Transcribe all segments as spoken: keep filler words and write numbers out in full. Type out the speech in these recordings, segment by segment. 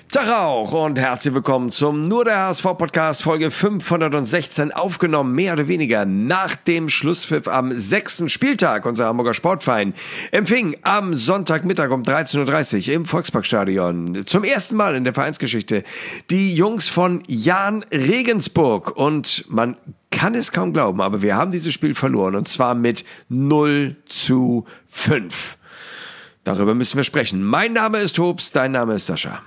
Tag auch und herzlich willkommen zum Nur der H S V-Podcast Folge fünfhundertsechzehn, aufgenommen mehr oder weniger nach dem Schlusspfiff am sechsten Spieltag. Unser Hamburger Sportverein empfing am Sonntagmittag um dreizehn Uhr dreißig im Volksparkstadion zum ersten Mal in der Vereinsgeschichte die Jungs von Jahn Regensburg. Und man kann es kaum glauben, aber wir haben dieses Spiel verloren und zwar mit null zu fünf. Darüber müssen wir sprechen. Mein Name ist Hobbs, dein Name ist Sascha.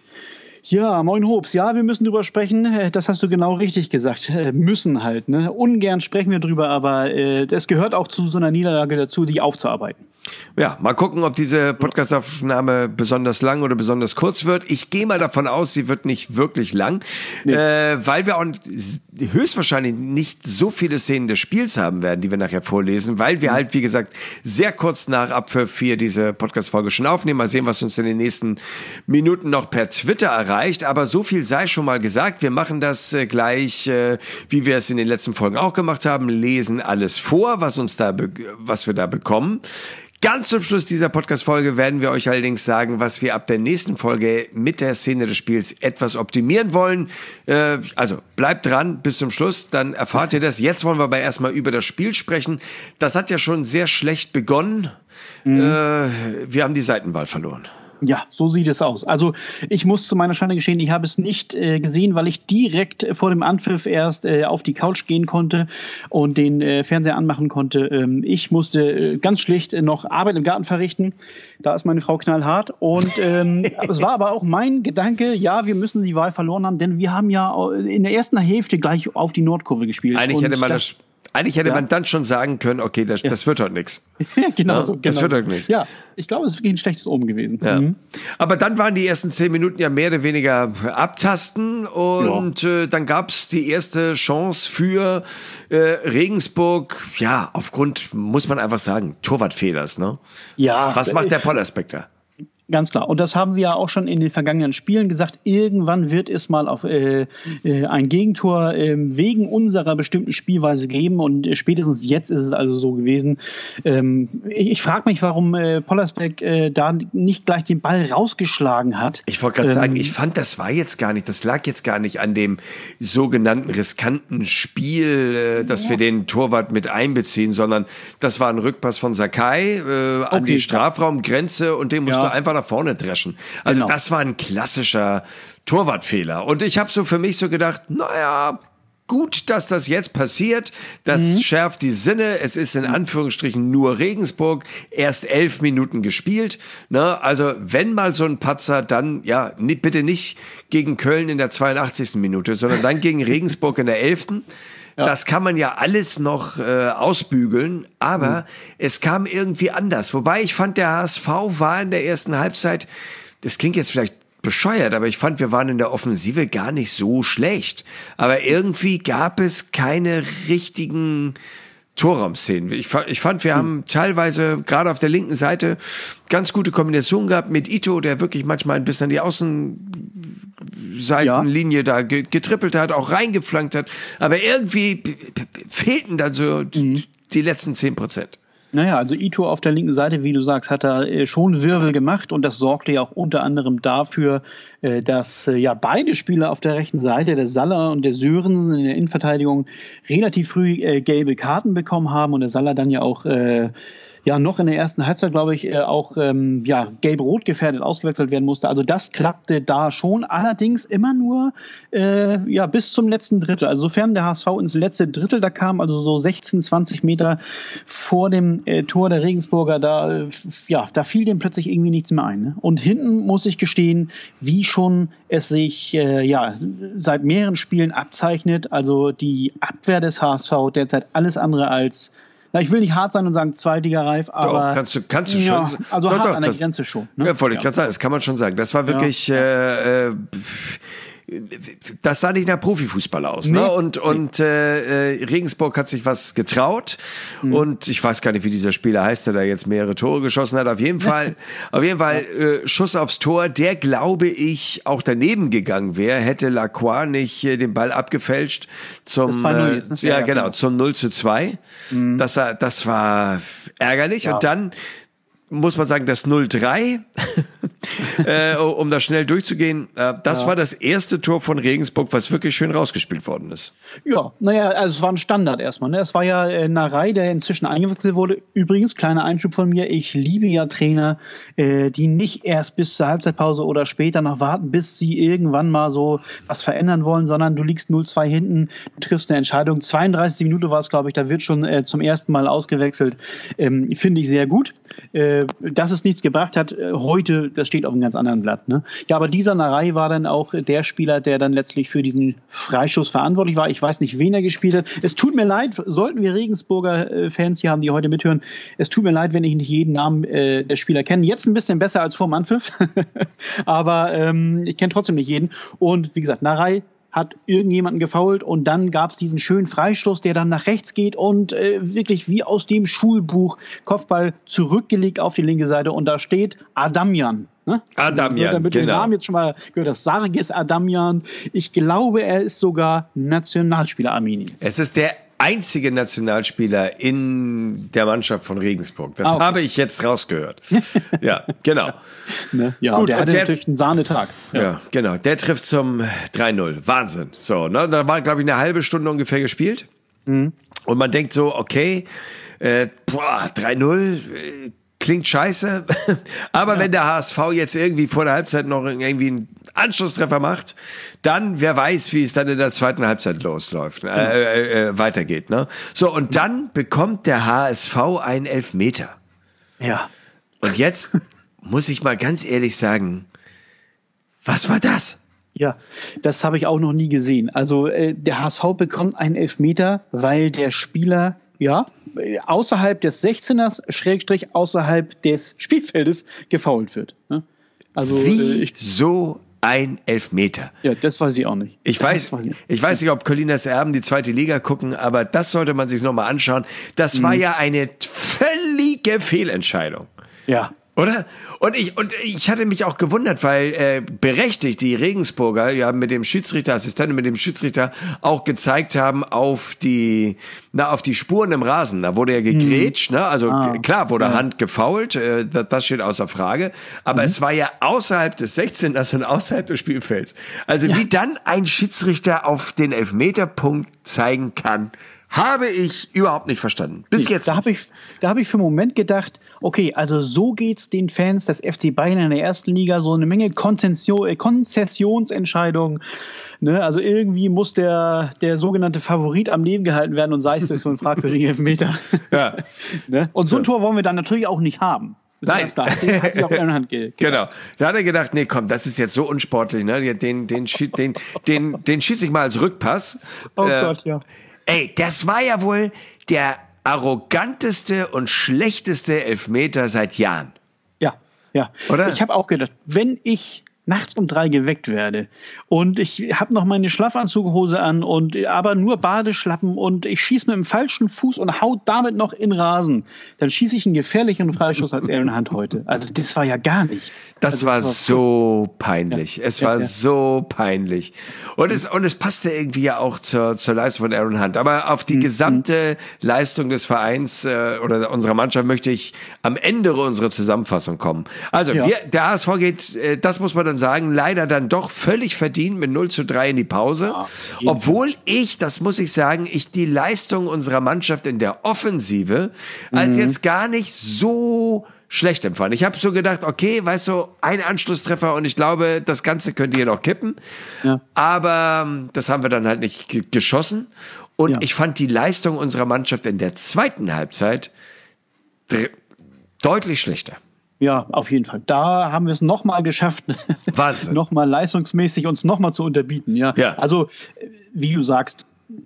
Ja, moin Hobbs. Ja, wir müssen drüber sprechen. Das hast du genau richtig gesagt. Müssen halt. Ne? Ungern sprechen wir drüber, aber äh, das gehört auch zu so einer Niederlage dazu, die aufzuarbeiten. Ja, mal gucken, ob diese Podcastaufnahme besonders lang oder besonders kurz wird. Ich gehe mal davon aus, sie wird nicht wirklich lang, nee. äh, weil wir auch höchstwahrscheinlich nicht so viele Szenen des Spiels haben werden, die wir nachher vorlesen, weil wir mhm. halt, wie gesagt, sehr kurz nach Abpfiff vier diese Podcast-Folge schon aufnehmen. Mal sehen, was uns in den nächsten Minuten noch per Twitter erreicht. Aber so viel sei schon mal gesagt. Wir machen das äh, gleich, äh, wie wir es in den letzten Folgen auch gemacht haben, lesen alles vor, was uns da, be- was wir da bekommen. Ganz zum Schluss dieser Podcast-Folge werden wir euch allerdings sagen, was wir ab der nächsten Folge mit der Szene des Spiels etwas optimieren wollen. Äh, also bleibt dran bis zum Schluss, dann erfahrt ihr das. Jetzt wollen wir aber erstmal über das Spiel sprechen. Das hat ja schon sehr schlecht begonnen. Mhm. Äh, wir haben die Seitenwahl verloren. Ja, so sieht es aus. Also ich muss zu meiner Schande gestehen, ich habe es nicht äh, gesehen, weil ich direkt vor dem Anpfiff erst äh, auf die Couch gehen konnte und den äh, Fernseher anmachen konnte. Ähm, ich musste äh, ganz schlicht äh, noch Arbeit im Garten verrichten. Da ist meine Frau knallhart. Und ähm, es war aber auch mein Gedanke, ja, wir müssen die Wahl verloren haben, denn wir haben ja in der ersten Hälfte gleich auf die Nordkurve gespielt. Eigentlich und hätte man das... das Eigentlich hätte ja. man dann schon sagen können, okay, das, ja. das wird heute nichts. genau ja, so. Das genau wird heute so. nichts. Ja, ich glaube, es ist ein schlechtes Omen gewesen. Ja. Mhm. Aber dann waren die ersten zehn Minuten ja mehr oder weniger abtasten und ja. äh, dann gab es die erste Chance für äh, Regensburg, ja, aufgrund, muss man einfach sagen, Torwartfehlers, ne? Ja. Was macht der Pollersbeck? Ganz klar. Und das haben wir ja auch schon in den vergangenen Spielen gesagt. Irgendwann wird es mal auf äh, äh, ein Gegentor äh, wegen unserer bestimmten Spielweise geben. Und äh, spätestens jetzt ist es also so gewesen. Ähm, ich ich frage mich, warum äh, Pollersbeck äh, da nicht gleich den Ball rausgeschlagen hat. Ich wollte gerade ähm, sagen, ich fand, das war jetzt gar nicht, das lag jetzt gar nicht an dem sogenannten riskanten Spiel, äh, dass ja. wir den Torwart mit einbeziehen, sondern das war ein Rückpass von Sakai äh, an okay. die Strafraumgrenze und den musst ja. du einfach nach vorne dreschen. Also genau. Das war ein klassischer Torwartfehler. Und ich habe so für mich so gedacht, naja, gut, dass das jetzt passiert. Das mhm. schärft die Sinne. Es ist in Anführungsstrichen nur Regensburg. Erst elf Minuten gespielt. Ne? Also wenn mal so ein Patzer, dann ja bitte nicht gegen Köln in der zweiundachtzigsten Minute, sondern dann gegen Regensburg in der elften Ja. Das kann man ja alles noch äh, ausbügeln, aber mhm. es kam irgendwie anders. Wobei ich fand, der H S V war in der ersten Halbzeit, das klingt jetzt vielleicht bescheuert, aber ich fand, wir waren in der Offensive gar nicht so schlecht. Aber irgendwie gab es keine richtigen Torraumszenen. Ich, ich fand, wir haben teilweise gerade auf der linken Seite ganz gute Kombinationen gehabt mit Ito, der wirklich manchmal ein bisschen an die Außen Seitenlinie ja. da getrippelt hat, auch reingeflankt hat. Aber irgendwie fehlten dann so mhm. die letzten zehn Prozent. Naja, also Ito auf der linken Seite, wie du sagst, hat er schon Wirbel gemacht und das sorgte ja auch unter anderem dafür, dass ja beide Spieler auf der rechten Seite, der Saller und der Sörensen in der Innenverteidigung, relativ früh äh, gelbe Karten bekommen haben und der Saller dann ja auch äh, ja noch in der ersten Halbzeit, glaube ich, auch ähm, ja gelb-rot gefährdet ausgewechselt werden musste. Also das klappte da schon, allerdings immer nur äh, ja bis zum letzten Drittel. Also sofern der H S V ins letzte Drittel da kam, also so sechzehn, zwanzig Meter vor dem äh, Tor der Regensburger, da äh, ja da fiel dem plötzlich irgendwie nichts mehr ein. Ne? Und hinten muss ich gestehen, wie schon es sich äh, ja seit mehreren Spielen abzeichnet, also die Abwehr des H S V derzeit alles andere als, na, ich will nicht hart sein und sagen zweitligareif, aber oh, kannst du, kannst du schon. Ja, also doch, hart doch, an der das, Grenze schon. Ne? Ja, wollte ich ja. gerade sagen, das kann man schon sagen. Das war wirklich, ja. äh, äh, das sah nicht nach Profifußball aus. Nee. Ne? Und, und äh, Regensburg hat sich was getraut. Mhm. Und ich weiß gar nicht, wie dieser Spieler heißt, der da jetzt mehrere Tore geschossen hat. Auf jeden Fall, auf jeden Fall äh, Schuss aufs Tor, der, glaube ich, auch daneben gegangen wäre, hätte Lacroix nicht äh, den Ball abgefälscht zum, äh, jetzt, ne? ja, ja genau, genau, zum null zu zwei. Mhm. Das, das war ärgerlich. Ja. Und dann muss man sagen, das null drei, äh, um da schnell durchzugehen. Äh, das Ja. war das erste Tor von Regensburg, was wirklich schön rausgespielt worden ist. Ja, naja, also es war ein Standard erstmal. Ne? Es war ja äh, Narei, der inzwischen eingewechselt wurde. Übrigens, kleiner Einschub von mir, ich liebe ja Trainer, äh, die nicht erst bis zur Halbzeitpause oder später noch warten, bis sie irgendwann mal so was verändern wollen, sondern du liegst null zwei hinten, du triffst eine Entscheidung. zweiunddreißig Minuten war es, glaube ich, da wird schon äh, zum ersten Mal ausgewechselt. Ähm, finde ich sehr gut. Äh, dass es nichts gebracht hat, äh, heute, das steht auf einem ganz anderen Blatt. Ne? Ja, aber dieser Narei war dann auch der Spieler, der dann letztlich für diesen Freischuss verantwortlich war. Ich weiß nicht, wen er gespielt hat. Es tut mir leid, sollten wir Regensburger äh, Fans hier haben, die heute mithören, es tut mir leid, wenn ich nicht jeden Namen äh, der Spieler kenne. Jetzt ein bisschen besser als vor dem Anpfiff, aber ähm, ich kenne trotzdem nicht jeden. Und wie gesagt, Narei hat irgendjemanden gefoult und dann gab es diesen schönen Freistoß, der dann nach rechts geht und äh, wirklich wie aus dem Schulbuch Kopfball zurückgelegt auf die linke Seite und da steht Adamjan. Ne? Adamjan, damit genau. Den Namen jetzt schon mal gehört, das Sargis Adamjan. Ich glaube, er ist sogar Nationalspieler Armeniens. Es ist der einzige Nationalspieler in der Mannschaft von Regensburg. Das ah, okay. habe ich jetzt rausgehört. Ja, genau. Ne? Ja, Gut, der hatte der, natürlich einen Sahnetag. Ja. ja, genau. Der trifft zum drei null. Wahnsinn. So, ne? Da war, glaube ich, eine halbe Stunde ungefähr gespielt. Mhm. Und man denkt so, okay, äh, boah, drei null, äh, klingt scheiße, aber ja. wenn der H S V jetzt irgendwie vor der Halbzeit noch irgendwie einen Anschlusstreffer macht, dann, wer weiß, wie es dann in der zweiten Halbzeit losläuft, äh, äh, äh, weitergeht, ne? So, und dann bekommt der H S V einen Elfmeter. Ja. Und jetzt muss ich mal ganz ehrlich sagen, was war das? Ja, das habe ich auch noch nie gesehen. Also äh, der H S V bekommt einen Elfmeter, weil der Spieler ja außerhalb des sechzehners, Schrägstrich außerhalb des Spielfeldes gefoult wird. Ne? Also, Wie äh, ich, so ein Elfmeter? Ja, das weiß ich auch nicht. Ich weiß, weiß ich weiß nicht, ob Colinas Erben die zweite Liga gucken, aber das sollte man sich nochmal anschauen. Das mhm. war ja eine völlige Fehlentscheidung. Ja. Oder? Und ich, und ich hatte mich auch gewundert, weil äh, berechtigt die Regensburger ja mit dem Schiedsrichterassistenten, mit dem Schiedsrichter auch gezeigt haben auf die, na, auf die Spuren im Rasen. Da wurde ja gegrätscht, mhm. ne? Also ah. klar wurde ja. Hand gefoult, äh, das, das steht außer Frage. Aber mhm. es war ja außerhalb des sechzehners und außerhalb des Spielfelds. Also ja. wie dann ein Schiedsrichter auf den Elfmeterpunkt zeigen kann, habe ich überhaupt nicht verstanden. Bis nee, jetzt. Da habe ich, da habe ich für einen Moment gedacht, okay, also so geht's den Fans des F C Bayern in der ersten Liga, so eine Menge Konzession, Konzessionsentscheidungen. Ne? Also irgendwie muss der, der sogenannte Favorit am Leben gehalten werden und sei es durch so einen fragwürdigen Elfmeter. Ja. Ne? Und so ein Tor wollen wir dann natürlich auch nicht haben. Nein. Hat sich, hat sich auf eine Hand ge- Genau. Da hat er gedacht, nee, komm, das ist jetzt so unsportlich, ne? Den, den, den, den, den, den schieße ich mal als Rückpass. Oh äh, Gott, ja. Ey, das war ja wohl der arroganteste und schlechteste Elfmeter seit Jahren. Ja, ja. Oder? Ich habe auch gedacht, wenn ich nachts um drei geweckt werde und ich habe noch meine Schlafanzughose an und aber nur Badeschlappen und ich schieße mit dem falschen Fuß und hau damit noch in Rasen, dann schieße ich einen gefährlicheren Freischuss als Erlen Hand heute. Also das war ja gar nichts. Das also, war das war so peinlich. Ja. Es ja, war ja. so peinlich. Und es, und es passte irgendwie ja auch zur, zur Leistung von Aaron Hunt. Aber auf die mhm. gesamte Leistung des Vereins äh, oder unserer Mannschaft möchte ich am Ende unserer Zusammenfassung kommen. Also ja. wir, der H S V geht, äh, das muss man dann sagen, leider dann doch völlig verdient mit null zu drei in die Pause. Ja, obwohl ich, das muss ich sagen, ich die Leistung unserer Mannschaft in der Offensive mhm. als jetzt gar nicht so schlecht empfand. Ich habe so gedacht, okay, weißt du, ein Anschlusstreffer und ich glaube, das Ganze könnte hier noch kippen. Ja. Aber das haben wir dann halt nicht g- geschossen. Und ja. ich fand die Leistung unserer Mannschaft in der zweiten Halbzeit dr- deutlich schlechter. Ja, auf jeden Fall. Da haben wir es nochmal geschafft, Wahnsinn. nochmal leistungsmäßig uns nochmal zu unterbieten. Ja. ja. Also, wie du sagst,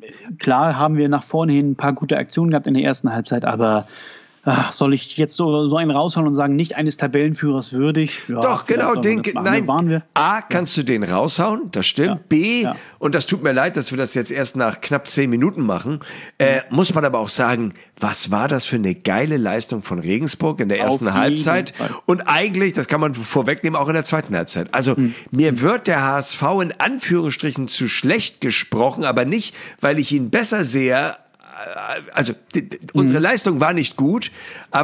klar haben wir nach vorne hin ein paar gute Aktionen gehabt in der ersten Halbzeit, aber ach, soll ich jetzt so, so einen raushauen und sagen, nicht eines Tabellenführers würdig? Ja, Doch, genau, den, nein, waren wir. A, kannst ja. du den raushauen, das stimmt. Ja. B, ja. und das tut mir leid, dass wir das jetzt erst nach knapp zehn Minuten machen, äh, muss man aber auch sagen, was war das für eine geile Leistung von Regensburg in der ersten Auf Halbzeit? Und eigentlich, das kann man vorwegnehmen, auch in der zweiten Halbzeit. Also, hm. mir wird der H S V in Anführungsstrichen zu schlecht gesprochen, aber nicht, weil ich ihn besser sehe. Also, d- d- unsere mhm. Leistung war nicht gut, aber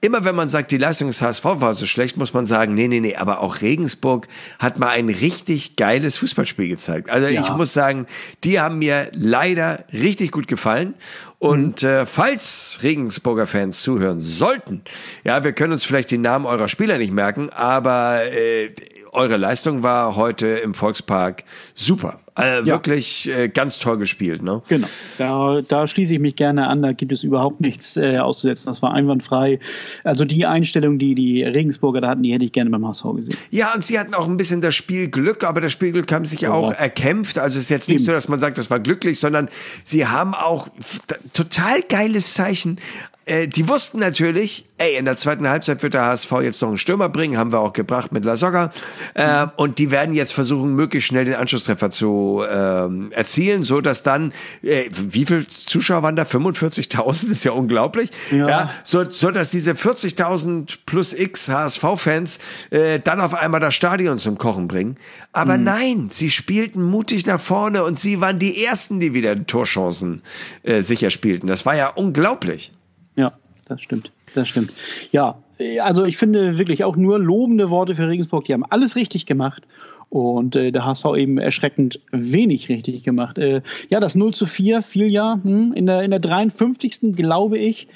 immer wenn man sagt, die Leistung des H S V war so schlecht, muss man sagen, nee, nee, nee, aber auch Regensburg hat mal ein richtig geiles Fußballspiel gezeigt. Also ja. ich muss sagen, die haben mir leider richtig gut gefallen. Und mhm. äh, falls Regensburger Fans zuhören sollten, ja, wir können uns vielleicht die Namen eurer Spieler nicht merken, aber äh, eure Leistung war heute im Volkspark super. Also ja. wirklich äh, ganz toll gespielt, ne? Genau, da, da schließe ich mich gerne an, da gibt es überhaupt nichts äh, auszusetzen, das war einwandfrei. Also die Einstellung, die die Regensburger da hatten, die hätte ich gerne beim H S V gesehen. Ja, und sie hatten auch ein bisschen das Spielglück, aber das Spielglück haben sich ja auch erkämpft, also es ist jetzt nicht Eben. so, dass man sagt, das war glücklich, sondern sie haben auch total geiles Zeichen. Die wussten natürlich, ey, in der zweiten Halbzeit wird der H S V jetzt noch einen Stürmer bringen, haben wir auch gebracht mit Lasogga. Äh, und die werden jetzt versuchen, möglichst schnell den Anschlusstreffer zu ähm, erzielen, so dass dann, äh, wie viel Zuschauer waren da? fünfundvierzigtausend, ist ja unglaublich. Ja, ja so, so dass diese vierzigtausend plus X H S V-Fans äh, dann auf einmal das Stadion zum Kochen bringen. Aber mhm. nein, sie spielten mutig nach vorne und sie waren die Ersten, die wieder Torchancen äh, sicher spielten. Das war ja unglaublich. Ja, das stimmt, das stimmt. Ja, also ich finde wirklich auch nur lobende Worte für Regensburg. Die haben alles richtig gemacht und äh, der H S V eben erschreckend wenig richtig gemacht. Äh, ja, das null zu vier fiel ja hm, in der in der dreiundfünfzigsten glaube ich.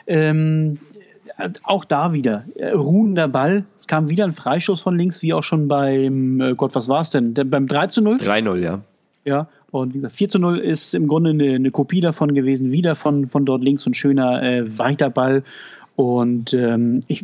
Ähm, auch da wieder äh, ruhender Ball. Es kam wieder ein Freistoß von links, wie auch schon beim, äh, Gott, was war es denn? Der, beim drei zu null? drei null, ja. Ja. Und wie gesagt, vier zu null ist im Grunde eine, eine Kopie davon gewesen, wieder von, von dort links, so ein schöner äh, weiter Ball. Und ähm, ich,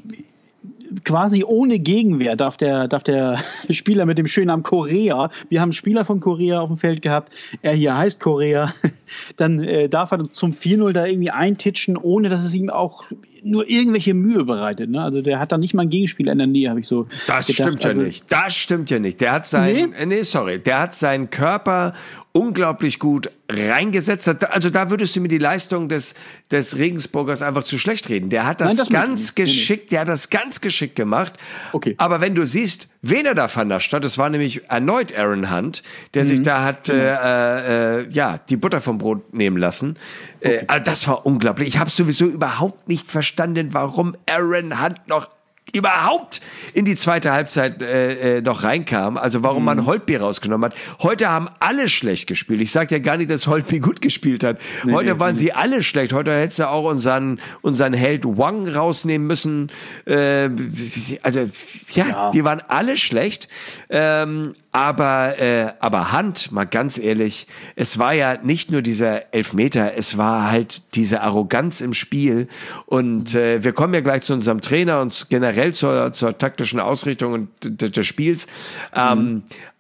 quasi ohne Gegenwehr darf der, darf der Spieler mit dem schönen Namen Korea, wir haben einen Spieler von Korea auf dem Feld gehabt, er hier heißt Korea, dann äh, darf er zum vier null da irgendwie eintitschen, ohne dass es ihm auch nur irgendwelche Mühe bereitet. Ne? Also der hat da nicht mal einen Gegenspieler in der Nähe, habe ich so Das gedacht. stimmt ja also, nicht. Das stimmt ja nicht. Der hat seinen, nee? nee, sorry, der hat seinen Körper unglaublich gut reingesetzt. Also da würdest du mir die Leistung des, des Regensburgers einfach zu schlecht reden. Der hat das, Nein, das ganz geschickt, nee, nee. der hat das ganz geschickt gemacht. Okay. Aber wenn du siehst, wen er da vernascht hat, es war nämlich erneut Aaron Hunt, der mhm. sich da hat, mhm. äh, äh, ja, die Butter vom Brot nehmen lassen. Okay. Äh, das war unglaublich. Ich habe sowieso überhaupt nicht verstanden, warum Aaron Hunt noch überhaupt in die zweite Halbzeit äh, äh, noch reinkam, also warum mhm. man Holtby rausgenommen hat. Heute haben alle schlecht gespielt. Ich sage ja gar nicht, dass Holtby gut gespielt hat. Nee, Heute nee, waren nee. sie alle schlecht. Heute hättest du auch unseren, unseren Held Wang rausnehmen müssen. Äh, also ja, ja, die waren alle schlecht. Ähm, aber, äh, aber Hand, mal ganz ehrlich, es war ja nicht nur dieser Elfmeter, es war halt diese Arroganz im Spiel. Und äh, wir kommen ja gleich zu unserem Trainer und generell zur, zur taktischen Ausrichtung und des, des Spiels. Ähm, mhm.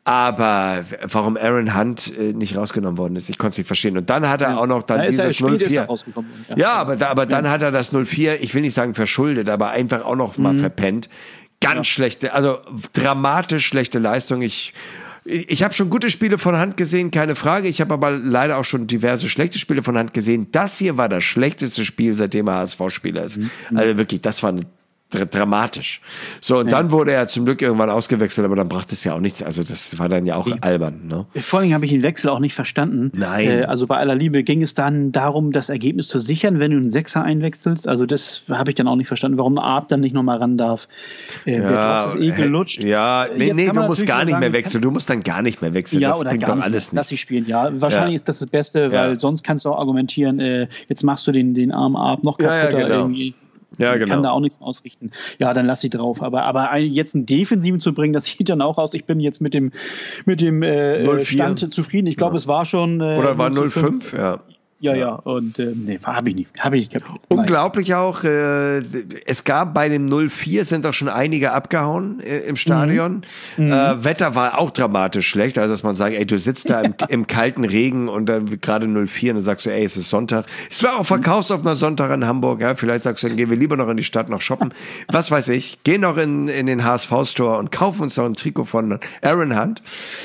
Aber warum Aaron Hunt äh, nicht rausgenommen worden ist, ich konnte es nicht verstehen. Und dann hat er ja. auch noch dann ja, dieses null vier. Ja, ja, aber, da, aber dann ja. hat er das null vier, ich will nicht sagen verschuldet, aber einfach auch noch mal mhm. verpennt. Ganz ja. schlechte, also dramatisch schlechte Leistung. Ich Ich habe schon gute Spiele von Hand gesehen, keine Frage. Ich habe aber leider auch schon diverse schlechte Spiele von Hand gesehen. Das hier war das schlechteste Spiel, seitdem er H S V-Spieler ist. Mhm. Also wirklich, das war eine dramatisch. So, und ja. dann wurde er zum Glück irgendwann ausgewechselt, aber dann brachte es ja auch nichts. Also das war dann ja auch ja. albern. Ne? Vor allem habe ich den Wechsel auch nicht verstanden. Nein. Äh, also bei aller Liebe ging es dann darum, das Ergebnis zu sichern, wenn du einen Sechser einwechselst. Also das habe ich dann auch nicht verstanden, warum Arp dann nicht nochmal ran darf. Äh, ja, der Drops ist eh gelutscht. Ja, nee, nee du musst gar nicht sagen, mehr wechseln. Du musst dann gar nicht mehr wechseln. Ja, das oder bringt gar doch nicht alles mehr. Lass nichts. sie spielen, ja. Wahrscheinlich ja. ist das das Beste, weil ja. sonst kannst du auch argumentieren, äh, jetzt machst du den, den armen Arp noch kaputter ja, ja, genau. irgendwie. Ja, genau. Kann da auch nichts ausrichten. Ja, dann lass sie drauf. Aber, aber jetzt einen Defensiven zu bringen, das sieht dann auch aus. Ich bin jetzt mit dem, mit dem äh, Stand zufrieden. Ich glaube, ja. es war schon. Äh, Oder war null fünf, ja. Ja, ja, und äh, nee, habe ich nicht. Habe ich nicht. Unglaublich auch, äh, es gab bei dem null vier sind doch schon einige abgehauen äh, im Stadion. Mhm. Äh, Wetter war auch dramatisch schlecht, also dass man sagt, ey, du sitzt da im, im kalten Regen und dann gerade null vier und dann sagst du, ey, es ist Sonntag. Es war auch verkaufsoffener Sonntag in Hamburg, ja, vielleicht sagst du, dann gehen wir lieber noch in die Stadt noch shoppen. Was weiß ich, geh noch in, in den H S V-Store und kauf uns noch ein Trikot von Aaron Hunt.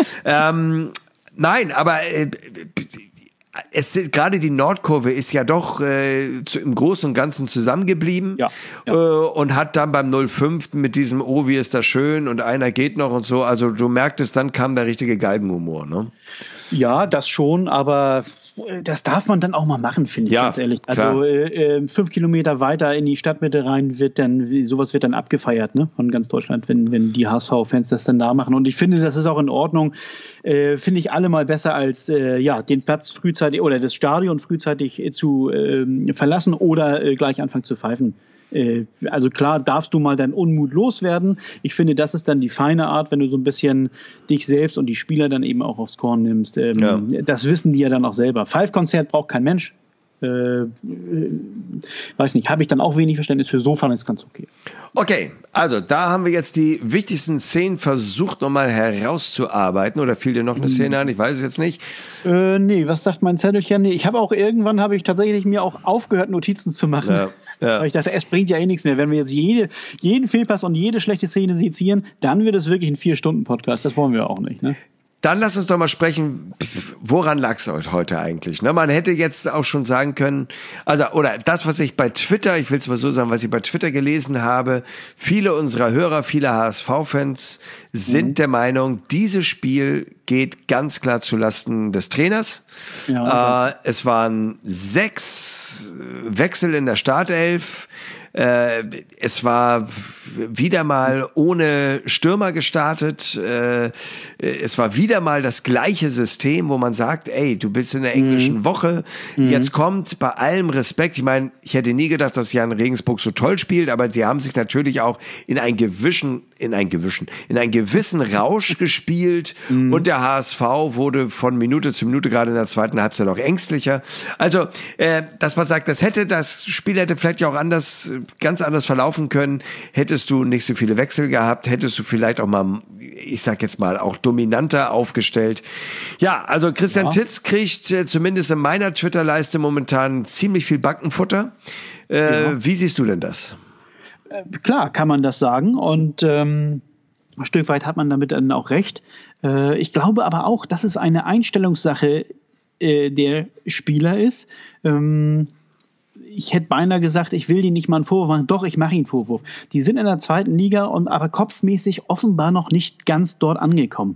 ähm, nein, aber äh, es gerade die Nordkurve ist ja doch äh, zu, im Großen und Ganzen zusammengeblieben ja, ja. Äh, und hat dann beim null fünf mit diesem oh, wie ist das schön und einer geht noch und so, also du merktest, dann kam der richtige Galgenhumor, ne? Ja, das schon, aber das darf man dann auch mal machen, finde ich, ja, ganz ehrlich. Also äh, fünf Kilometer weiter in die Stadtmitte rein wird dann, sowas wird dann abgefeiert, ne, von ganz Deutschland, wenn, wenn die H S V-Fans das dann da machen. Und ich finde, das ist auch in Ordnung. Äh, finde ich allemal besser als äh, ja, den Platz frühzeitig oder das Stadion frühzeitig äh, zu äh, verlassen oder äh, gleich anfangen zu pfeifen. Also klar, darfst du mal deinen Unmut loswerden. Ich finde, das ist dann die feine Art, wenn du so ein bisschen dich selbst und die Spieler dann eben auch aufs Korn nimmst. Ja. Das wissen die ja dann auch selber. Pfeifkonzert braucht kein Mensch. Äh, weiß nicht, habe ich dann auch wenig Verständnis für. So fand ich es ganz okay. Okay, also da haben wir jetzt die wichtigsten Szenen versucht nochmal herauszuarbeiten. Oder fiel dir noch eine Szene an? Ich weiß es jetzt nicht. Äh, nee, was sagt mein Zettelchen? Nee, ich habe auch irgendwann, habe ich tatsächlich mir auch aufgehört, Notizen zu machen. Ja. Ja. Weil ich dachte, es bringt ja eh nichts mehr. Wenn wir jetzt jede, jeden Fehlpass und jede schlechte Szene sezieren, dann wird es wirklich ein Vier-Stunden-Podcast. Das wollen wir auch nicht, ne? Dann lass uns doch mal sprechen, woran lag es heute eigentlich? Ne, man hätte jetzt auch schon sagen können, also oder das, was ich bei Twitter, ich will es mal so sagen, was ich bei Twitter gelesen habe, viele unserer Hörer, viele H S V-Fans sind mhm. der Meinung, dieses Spiel geht ganz klar zulasten des Trainers. Ja, okay. äh, es waren sechs Wechsel in der Startelf. Äh, es war wieder mal ohne Stürmer gestartet. Äh, es war wieder mal das gleiche System, wo man sagt, ey, du bist in der englischen mhm. Woche. Mhm. Jetzt kommt bei allem Respekt, ich meine, ich hätte nie gedacht, dass Jan Regensburg so toll spielt, aber sie haben sich natürlich auch in ein gewissen, in ein gewissen, in einen gewissen Rausch gespielt mhm. und der H S V wurde von Minute zu Minute gerade in der zweiten Halbzeit auch ängstlicher. Also, äh, dass man sagt, das hätte, das Spiel hätte vielleicht ja auch anders ganz anders verlaufen können, hättest du nicht so viele Wechsel gehabt, hättest du vielleicht auch mal, ich sag jetzt mal, auch dominanter aufgestellt. Ja, also Christian ja. Titz kriegt äh, zumindest in meiner Twitter-Leiste momentan ziemlich viel Backenfutter. Äh, ja. Wie siehst du denn das? Äh, klar, kann man das sagen und ähm, ein Stück weit hat man damit dann auch recht. Äh, ich glaube aber auch, dass es eine Einstellungssache äh, der Spieler ist. Ähm, Ich hätte beinahe gesagt, ich will denen nicht mal einen Vorwurf machen. Doch, ich mache ihnen einen Vorwurf. Die sind in der zweiten Liga und aber kopfmäßig offenbar noch nicht ganz dort angekommen.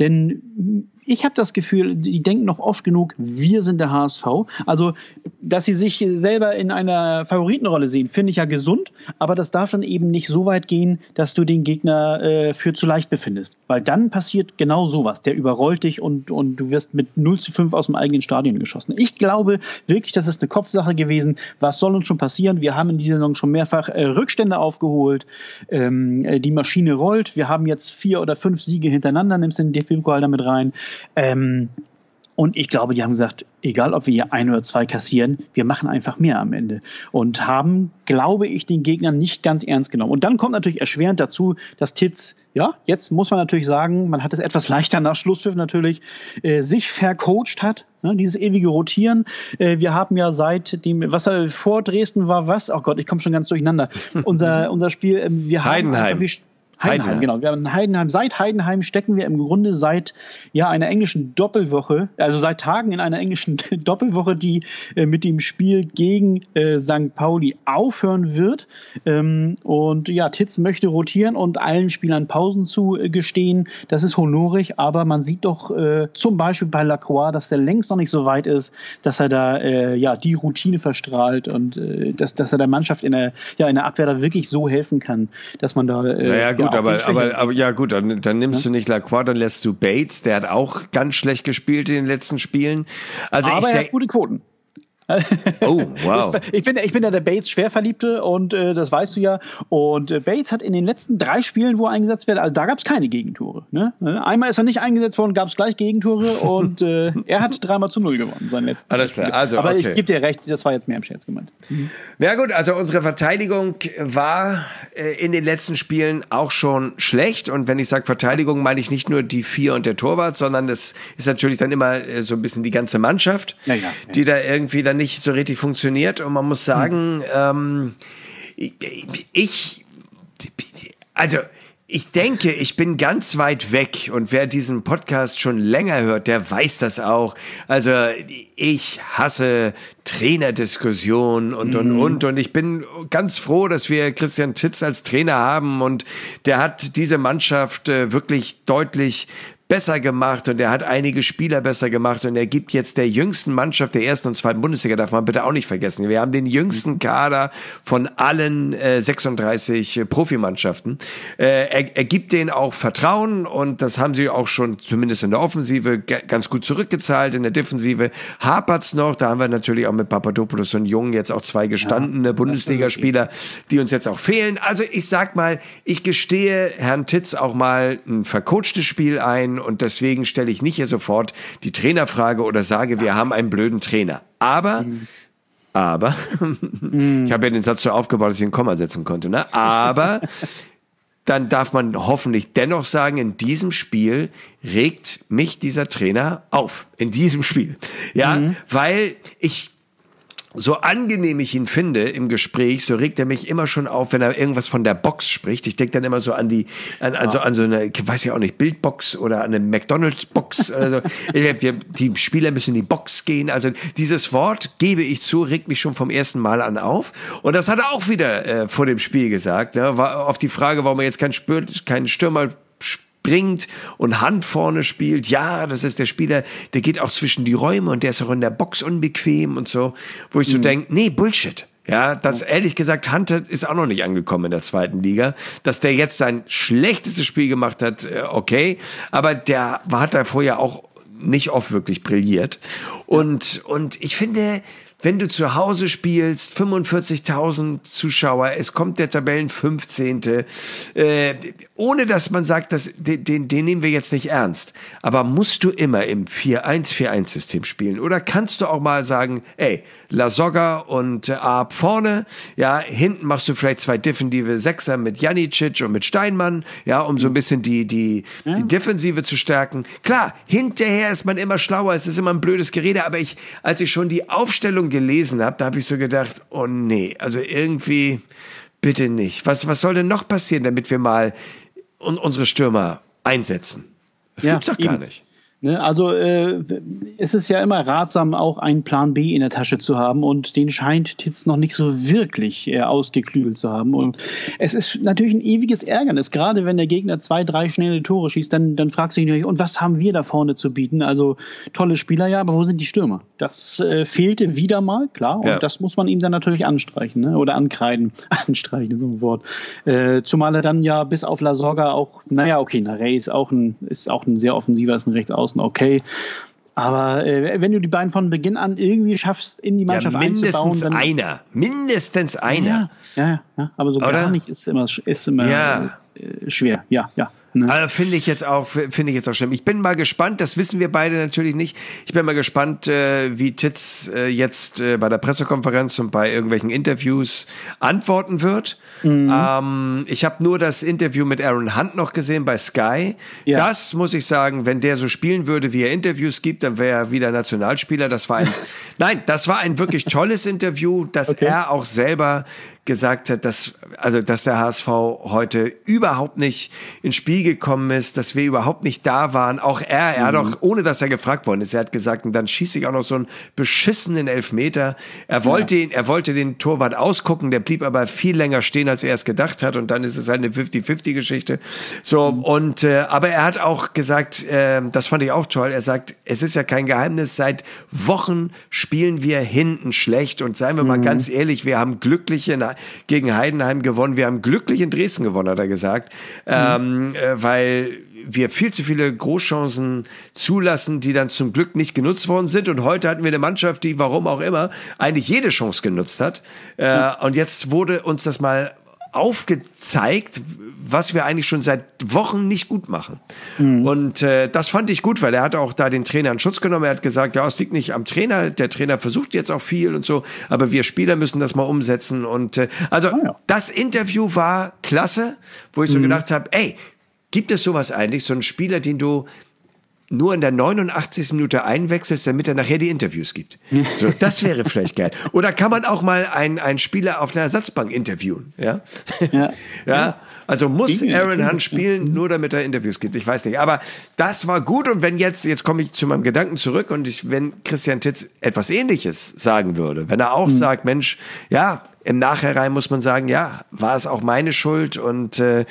Denn ich habe das Gefühl, die denken noch oft genug, wir sind der H S V. Also, dass sie sich selber in einer Favoritenrolle sehen, finde ich ja gesund. Aber das darf dann eben nicht so weit gehen, dass du den Gegner äh, für zu leicht befindest. Weil dann passiert genau sowas. Der überrollt dich und, und du wirst mit null zu fünf aus dem eigenen Stadion geschossen. Ich glaube wirklich, das ist eine Kopfsache gewesen. Was soll uns schon passieren? Wir haben in dieser Saison schon mehrfach äh, Rückstände aufgeholt. Ähm, äh, die Maschine rollt. Wir haben jetzt vier oder fünf Siege hintereinander. Nimmst den D F B-Pokal damit rein. Ähm, und ich glaube, die haben gesagt, egal ob wir hier ein oder zwei kassieren, wir machen einfach mehr am Ende. Und haben, glaube ich, den Gegnern nicht ganz ernst genommen. Und dann kommt natürlich erschwerend dazu, dass Titz, ja, jetzt muss man natürlich sagen, man hat es etwas leichter nach Schlusspfiff natürlich, äh, sich vercoacht hat, ne, dieses ewige Rotieren. Äh, wir haben ja seit dem, was er vor Dresden war, was? Oh Gott, ich komme schon ganz durcheinander. unser, unser Spiel, äh, wir haben Heidenheim. Heidenheim, Heidenheim, genau. Wir haben Heidenheim. Seit Heidenheim stecken wir im Grunde seit ja einer englischen Doppelwoche, also seit Tagen in einer englischen Doppelwoche, die äh, mit dem Spiel gegen äh, Sankt Pauli aufhören wird. Ähm, und ja, Titz möchte rotieren und allen Spielern Pausen zugestehen. Äh, das ist honorig, aber man sieht doch äh, zum Beispiel bei Lacroix, dass der längst noch nicht so weit ist, dass er da äh, ja die Routine verstrahlt und äh, dass, dass er der Mannschaft in der, ja, in der Abwehr da wirklich so helfen kann, dass man da äh, naja, gut, ja, aber, aber, aber ja gut, dann, dann nimmst ja? du nicht Lacroix, dann lässt du Bates, der hat auch ganz schlecht gespielt in den letzten Spielen. Also aber ich er hat gute Quoten. Oh, wow. Ich bin, ich bin ja der Bates-Schwerverliebte und äh, das weißt du ja. Und äh, Bates hat in den letzten drei Spielen, wo er eingesetzt wird, also da gab es keine Gegentore. Ne? Einmal ist er nicht eingesetzt worden, gab es gleich Gegentore und äh, er hat dreimal zu null gewonnen, sein letzten. Alles klar, also aber okay. Ich gebe dir recht, das war jetzt mehr im Scherz gemeint. Mhm. Ja gut, also unsere Verteidigung war äh, in den letzten Spielen auch schon schlecht und wenn ich sage Verteidigung, meine ich nicht nur die Vier und der Torwart, sondern das ist natürlich dann immer äh, so ein bisschen die ganze Mannschaft, ja, ja, ja. die da irgendwie dann nicht so richtig funktioniert und man muss sagen, hm. ähm, ich, also ich denke, ich bin ganz weit weg und wer diesen Podcast schon länger hört, der weiß das auch. Also ich hasse Trainerdiskussionen und, und, und. Und ich bin ganz froh, dass wir Christian Titz als Trainer haben und der hat diese Mannschaft äh, wirklich deutlich besser gemacht und er hat einige Spieler besser gemacht und er gibt jetzt der jüngsten Mannschaft der ersten und zweiten Bundesliga, darf man bitte auch nicht vergessen. Wir haben den jüngsten Kader von allen äh, sechsunddreißig äh, Profimannschaften. Äh, er, er gibt denen auch Vertrauen und das haben sie auch schon zumindest in der Offensive g- ganz gut zurückgezahlt. In der Defensive hapert's noch. Da haben wir natürlich auch mit Papadopoulos und Jung jetzt auch zwei gestandene ja, Bundesligaspieler, die uns jetzt auch fehlen. Also ich sag mal, ich gestehe Herrn Titz auch mal ein vercoachtes Spiel ein und deswegen stelle ich nicht hier sofort die Trainerfrage oder sage, wir haben einen blöden Trainer. Aber, mhm. aber, ich habe ja den Satz so aufgebaut, dass ich ein Komma setzen konnte, ne? Aber dann darf man hoffentlich dennoch sagen, in diesem Spiel regt mich dieser Trainer auf. In diesem Spiel. Ja, mhm. weil ich, so angenehm ich ihn finde im Gespräch, so regt er mich immer schon auf, wenn er irgendwas von der Box spricht. Ich denke dann immer so an die, an, an, so, an so eine, ich weiß ja auch nicht, Bildbox oder an eine McDonald's-Box. Also, die Spieler müssen in die Box gehen. Also dieses Wort, gebe ich zu, regt mich schon vom ersten Mal an auf. Und das hat er auch wieder äh, vor dem Spiel gesagt. Ne? War auf die Frage, warum er jetzt keinen Spür, keinen Stürmer bringt und Hand vorne spielt. Ja, das ist der Spieler, der geht auch zwischen die Räume und der ist auch in der Box unbequem und so. Wo ich so mhm. denke, nee, Bullshit. Ja, das ehrlich gesagt, Hunter ist auch noch nicht angekommen in der zweiten Liga. Dass der jetzt sein schlechtestes Spiel gemacht hat, okay. Aber der hat da vorher auch nicht oft wirklich brilliert. Und, und ich finde, wenn du zu Hause spielst, fünfundvierzigtausend Zuschauer, es kommt der Tabellenfünfzehnte, äh, ohne dass man sagt, dass, den, den, den nehmen wir jetzt nicht ernst. Aber musst du immer im vier eins vier eins System spielen? Oder kannst du auch mal sagen, ey, Lasogga und äh, Arp vorne, ja, hinten machst du vielleicht zwei defensive Sechser mit Janicic und mit Steinmann, ja, um so ein bisschen die, die, ja. die Defensive zu stärken. Klar, hinterher ist man immer schlauer, es ist immer ein blödes Gerede, aber ich, als ich schon die Aufstellung gelesen habe, da habe ich so gedacht, oh nee, also irgendwie bitte nicht. Was, was soll denn noch passieren, damit wir mal un- unsere Stürmer einsetzen? Das ja, gibt's doch gar eben. nicht. Also äh, es ist ja immer ratsam, auch einen Plan B in der Tasche zu haben und den scheint Titz noch nicht so wirklich äh, ausgeklügelt zu haben. Und es ist natürlich ein ewiges Ärgernis, gerade wenn der Gegner zwei, drei schnelle Tore schießt, dann, dann fragst du dich natürlich, und was haben wir da vorne zu bieten? Also tolle Spieler, ja, aber wo sind die Stürmer? Das äh, fehlte wieder mal, klar, und ja. das muss man ihm dann natürlich anstreichen, ne? Oder ankreiden. Anstreichen, so ein Wort. Äh, zumal er dann ja bis auf Lasogga auch, naja, okay, Narey ist auch ein, ist auch ein sehr offensiver, ist ein Rechtsaußen. Okay, aber äh, wenn du die beiden von Beginn an irgendwie schaffst, in die Mannschaft ja, mindestens einzubauen, dann einer, mindestens einer. Ja, ja, ja, aber so Oder? Gar nicht ist immer, ist immer ja. äh, schwer. Ja, ja. Ne? Also finde ich jetzt auch, finde ich jetzt auch schlimm. Ich bin mal gespannt, das wissen wir beide natürlich nicht. Ich bin mal gespannt, äh, wie Titz äh, jetzt äh, bei der Pressekonferenz und bei irgendwelchen Interviews antworten wird. Mhm. Ähm, ich habe nur das Interview mit Aaron Hunt noch gesehen bei Sky. Ja. Das muss ich sagen, wenn der so spielen würde, wie er Interviews gibt, dann wäre er wieder Nationalspieler. Das war ein, nein, das war ein wirklich tolles Interview, dass okay. er auch selber gesagt hat, dass, also, dass der H S V heute überhaupt nicht ins Spiel gekommen ist, dass wir überhaupt nicht da waren. Auch er, er mhm. hat auch, ohne dass er gefragt worden ist, er hat gesagt, und dann schieße ich auch noch so einen beschissenen Elfmeter. Er wollte, ja. ihn, er wollte den Torwart ausgucken, der blieb aber viel länger stehen, als er es gedacht hat, und dann ist es halt eine fifty-fifty-Geschichte. So, mhm. und, äh, aber er hat auch gesagt, äh, das fand ich auch toll, er sagt, es ist ja kein Geheimnis, seit Wochen spielen wir hinten schlecht, und seien wir mhm. mal ganz ehrlich, wir haben glückliche gegen Heidenheim gewonnen. Wir haben glücklich in Dresden gewonnen, hat er gesagt, mhm. ähm, äh, weil wir viel zu viele Großchancen zulassen, die dann zum Glück nicht genutzt worden sind. Und heute hatten wir eine Mannschaft, die, warum auch immer, eigentlich jede Chance genutzt hat. Äh, mhm. Und jetzt wurde uns das mal aufgezeigt, was wir eigentlich schon seit Wochen nicht gut machen. Mhm. Und äh, das fand ich gut, weil er hat auch da den Trainer in Schutz genommen. Er hat gesagt, ja, es liegt nicht am Trainer. Der Trainer versucht jetzt auch viel und so, aber wir Spieler müssen das mal umsetzen. Und äh, also oh ja. das Interview war klasse, wo ich so mhm. gedacht habe, ey, gibt es sowas eigentlich, so einen Spieler, den du nur in der neunundachtzigsten Minute einwechselst, damit er nachher die Interviews gibt. So, das wäre vielleicht geil. Oder kann man auch mal einen, einen Spieler auf einer Ersatzbank interviewen? Ja, ja. ja? Also muss Aaron Hunt spielen, nur damit er Interviews gibt. Ich weiß nicht. Aber das war gut. Und wenn jetzt, jetzt komme ich zu meinem Gedanken zurück, und ich, wenn Christian Titz etwas Ähnliches sagen würde, wenn er auch mhm. sagt, Mensch, ja, im Nachhinein muss man sagen, ja, war es auch meine Schuld und äh,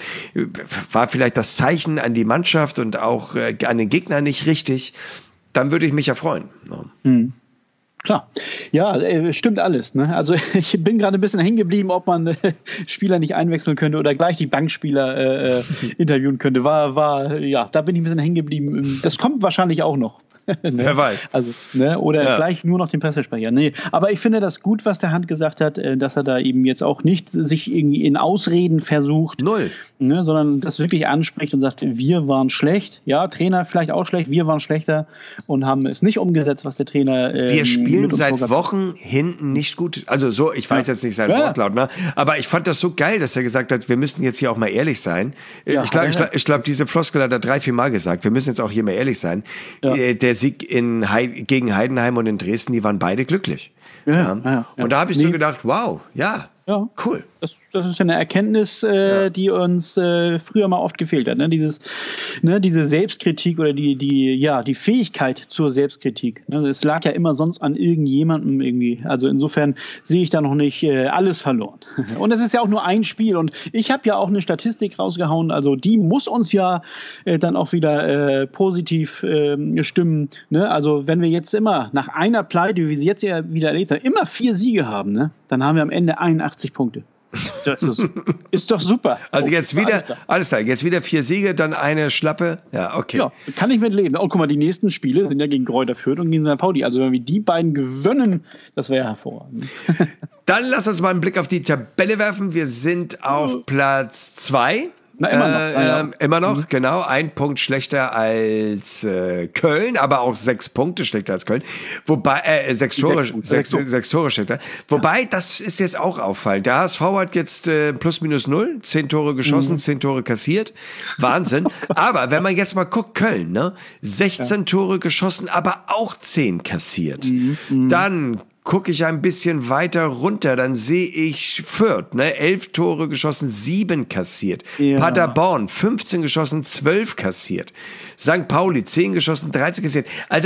war vielleicht das Zeichen an die Mannschaft und auch äh, an den Gegner nicht richtig, dann würde ich mich ja freuen. Ja. Hm. Klar, ja, stimmt alles. Ne? Also ich bin gerade ein bisschen hängen geblieben, ob man äh, Spieler nicht einwechseln könnte oder gleich die Bankspieler äh, interviewen könnte. War, war, ja, da bin ich ein bisschen hängen geblieben. Das kommt wahrscheinlich auch noch. Ne? Wer weiß. Also, ne? Oder ja. gleich nur noch den Pressesprecher. Nee, aber ich finde das gut, was der Hand gesagt hat, dass er da eben jetzt auch nicht sich irgendwie in Ausreden versucht. Null. Ne? Sondern das wirklich anspricht und sagt, wir waren schlecht. Ja, Trainer vielleicht auch schlecht, wir waren schlechter und haben es nicht umgesetzt, was der Trainer ähm, Wir spielen seit Wochen hinten nicht gut. Also so, ich weiß ja. jetzt nicht sein ja. Wortlaut, ne? Aber ich fand das so geil, dass er gesagt hat, wir müssen jetzt hier auch mal ehrlich sein. Ja, ich glaube, ich glaub, ich glaub, diese Floskel hat er drei, vier Mal gesagt. Wir müssen jetzt auch hier mal ehrlich sein. Ja. Der Sieg in Heid- gegen Heidenheim und in Dresden, die waren beide glücklich. Ja, ja. Ja, ja. Und da habe ich nee. so gedacht, wow, ja, ja. cool. Das, das ist eine Erkenntnis, äh, ja. die uns äh, früher mal oft gefehlt hat. Ne? Dieses, ne, diese Selbstkritik oder die, die, ja, die Fähigkeit zur Selbstkritik. Ne? Es lag ja immer sonst an irgendjemandem irgendwie. Also insofern sehe ich da noch nicht äh, alles verloren. Und es ist ja auch nur ein Spiel. Und ich habe ja auch eine Statistik rausgehauen. Also die muss uns ja äh, dann auch wieder äh, positiv äh, stimmen. Ne? Also wenn wir jetzt immer nach einer Pleite, wie sie jetzt ja wieder erlebt haben, immer vier Siege haben, ne? Dann haben wir am Ende einundachtzig Punkte. Das ist, ist doch super. Also jetzt wieder, alles klar, jetzt wieder vier Siege, dann eine Schlappe. Ja, okay. Ja, kann ich mit leben. Und guck mal, die nächsten Spiele sind ja gegen Greuther Fürth und gegen Sankt Pauli. Also wenn wir die beiden gewinnen, das wäre hervorragend. Dann lass uns mal einen Blick auf die Tabelle werfen. Wir sind auf Platz zwei. Na, immer noch. Äh, äh, immer noch, mhm. genau. Ein Punkt schlechter als äh, Köln, aber auch sechs Punkte schlechter als Köln. Wobei, äh, sechs Tore, sechs, sechs, sechs, sechs Tore schlechter. Wobei, ja. das ist jetzt auch auffallend. Der H S V hat jetzt äh, plus minus null, zehn Tore geschossen, mhm. zehn Tore kassiert. Wahnsinn. Aber wenn man jetzt mal guckt, Köln, ne? sechzehn ja. Tore geschossen, aber auch zehn kassiert. Mhm. Mhm. Dann gucke ich ein bisschen weiter runter, dann sehe ich Fürth, ne, elf Tore geschossen, sieben kassiert. Ja. Paderborn, fünfzehn geschossen, zwölf kassiert. Sankt Pauli, zehn geschossen, dreizehn kassiert. Also,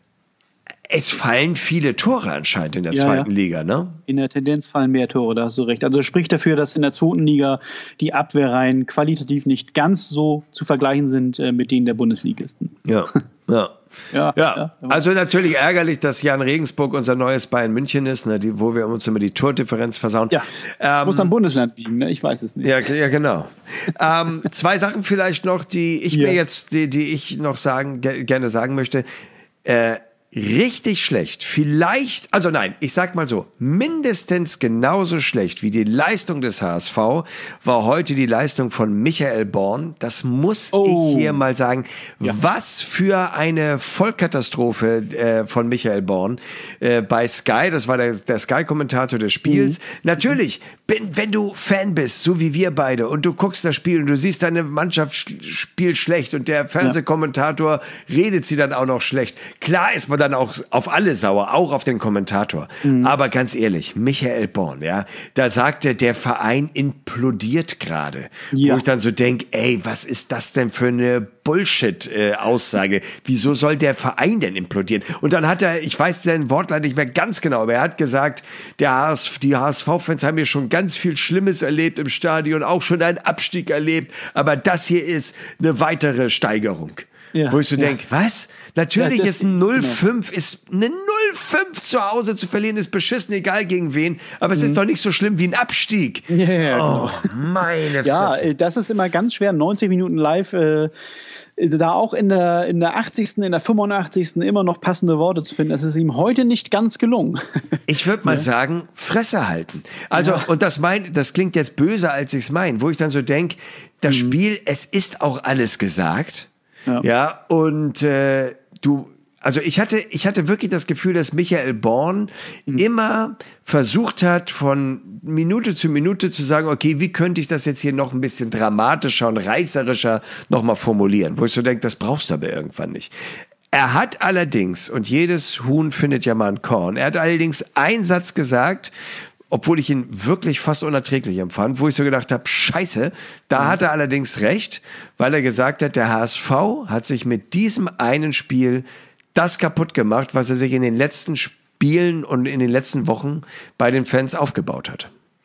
es fallen viele Tore anscheinend in der ja, zweiten ja. Liga, ne? In der Tendenz fallen mehr Tore, da hast du recht. Also das spricht dafür, dass in der zweiten Liga die Abwehrreihen qualitativ nicht ganz so zu vergleichen sind äh, mit denen der Bundesligisten. Ja, ja. Ja, ja. ja, also natürlich ärgerlich, dass Jan Regensburg unser neues Bayern München ist, ne, die, wo wir uns immer die Tordifferenz versauen. Ja, ähm, muss am Bundesland liegen, ne? Ich weiß es nicht. Ja, ja genau. ähm, zwei Sachen vielleicht noch, die ich ja. mir jetzt, die, die ich noch sagen, ge- gerne sagen möchte. Äh, Richtig schlecht. Vielleicht, also nein, ich sag mal so, mindestens genauso schlecht wie die Leistung des H S V war heute die Leistung von Michael Born. Das muss oh. ich hier mal sagen. Ja. Was für eine Vollkatastrophe äh, von Michael Born äh, bei Sky. Das war der, der Sky-Kommentator des Spiels. Mhm. Natürlich, wenn, wenn du Fan bist, so wie wir beide, und du guckst das Spiel und du siehst, deine Mannschaft spielt schlecht und der Fernsehkommentator ja. redet sie dann auch noch schlecht. Klar ist man dann auch auf alle sauer, auch auf den Kommentator. Mhm. Aber ganz ehrlich, Michael Born, ja, da sagte, der Verein implodiert gerade. Ja. Wo ich dann so denke, ey, was ist das denn für eine Bullshit-Aussage? Äh, Wieso soll der Verein denn implodieren? Und dann hat er, ich weiß seinen Wortlaut nicht mehr ganz genau, aber er hat gesagt, der H S, die H S V-Fans haben hier schon ganz viel Schlimmes erlebt im Stadion, auch schon einen Abstieg erlebt, aber das hier ist eine weitere Steigerung. Ja, wo ich so ja. denke, was? Natürlich ja, ist ein null fünf, genau. ist eine null fünf zu Hause zu verlieren, ist beschissen, egal gegen wen. Aber es mhm. ist doch nicht so schlimm wie ein Abstieg. Ja, ja, oh, genau. meine Fresse. Ja, das ist immer ganz schwer, neunzig Minuten live, äh, da auch in der, in der achtzigsten, in der fünfundachtzigsten immer noch passende Worte zu finden. Das ist ihm heute nicht ganz gelungen. Ich würde mal ja. sagen, Fresse halten. Also, ja. und das mein, das klingt jetzt böser, als ich es meine, wo ich dann so denke, das mhm. Spiel, es ist auch alles gesagt. Ja. ja, und äh, du, also ich hatte, ich hatte wirklich das Gefühl, dass Michael Born mhm. immer versucht hat, von Minute zu Minute zu sagen, okay, wie könnte ich das jetzt hier noch ein bisschen dramatischer und reißerischer nochmal formulieren, wo ich so denke, das brauchst du aber irgendwann nicht. Er hat allerdings, und jedes Huhn findet ja mal ein Korn, er hat allerdings einen Satz gesagt, obwohl ich ihn wirklich fast unerträglich empfand, wo ich so gedacht habe, scheiße, da mhm. hat er allerdings recht, weil er gesagt hat, der H S V hat sich mit diesem einen Spiel das kaputt gemacht, was er sich in den letzten Spielen und in den letzten Wochen bei den Fans aufgebaut hat.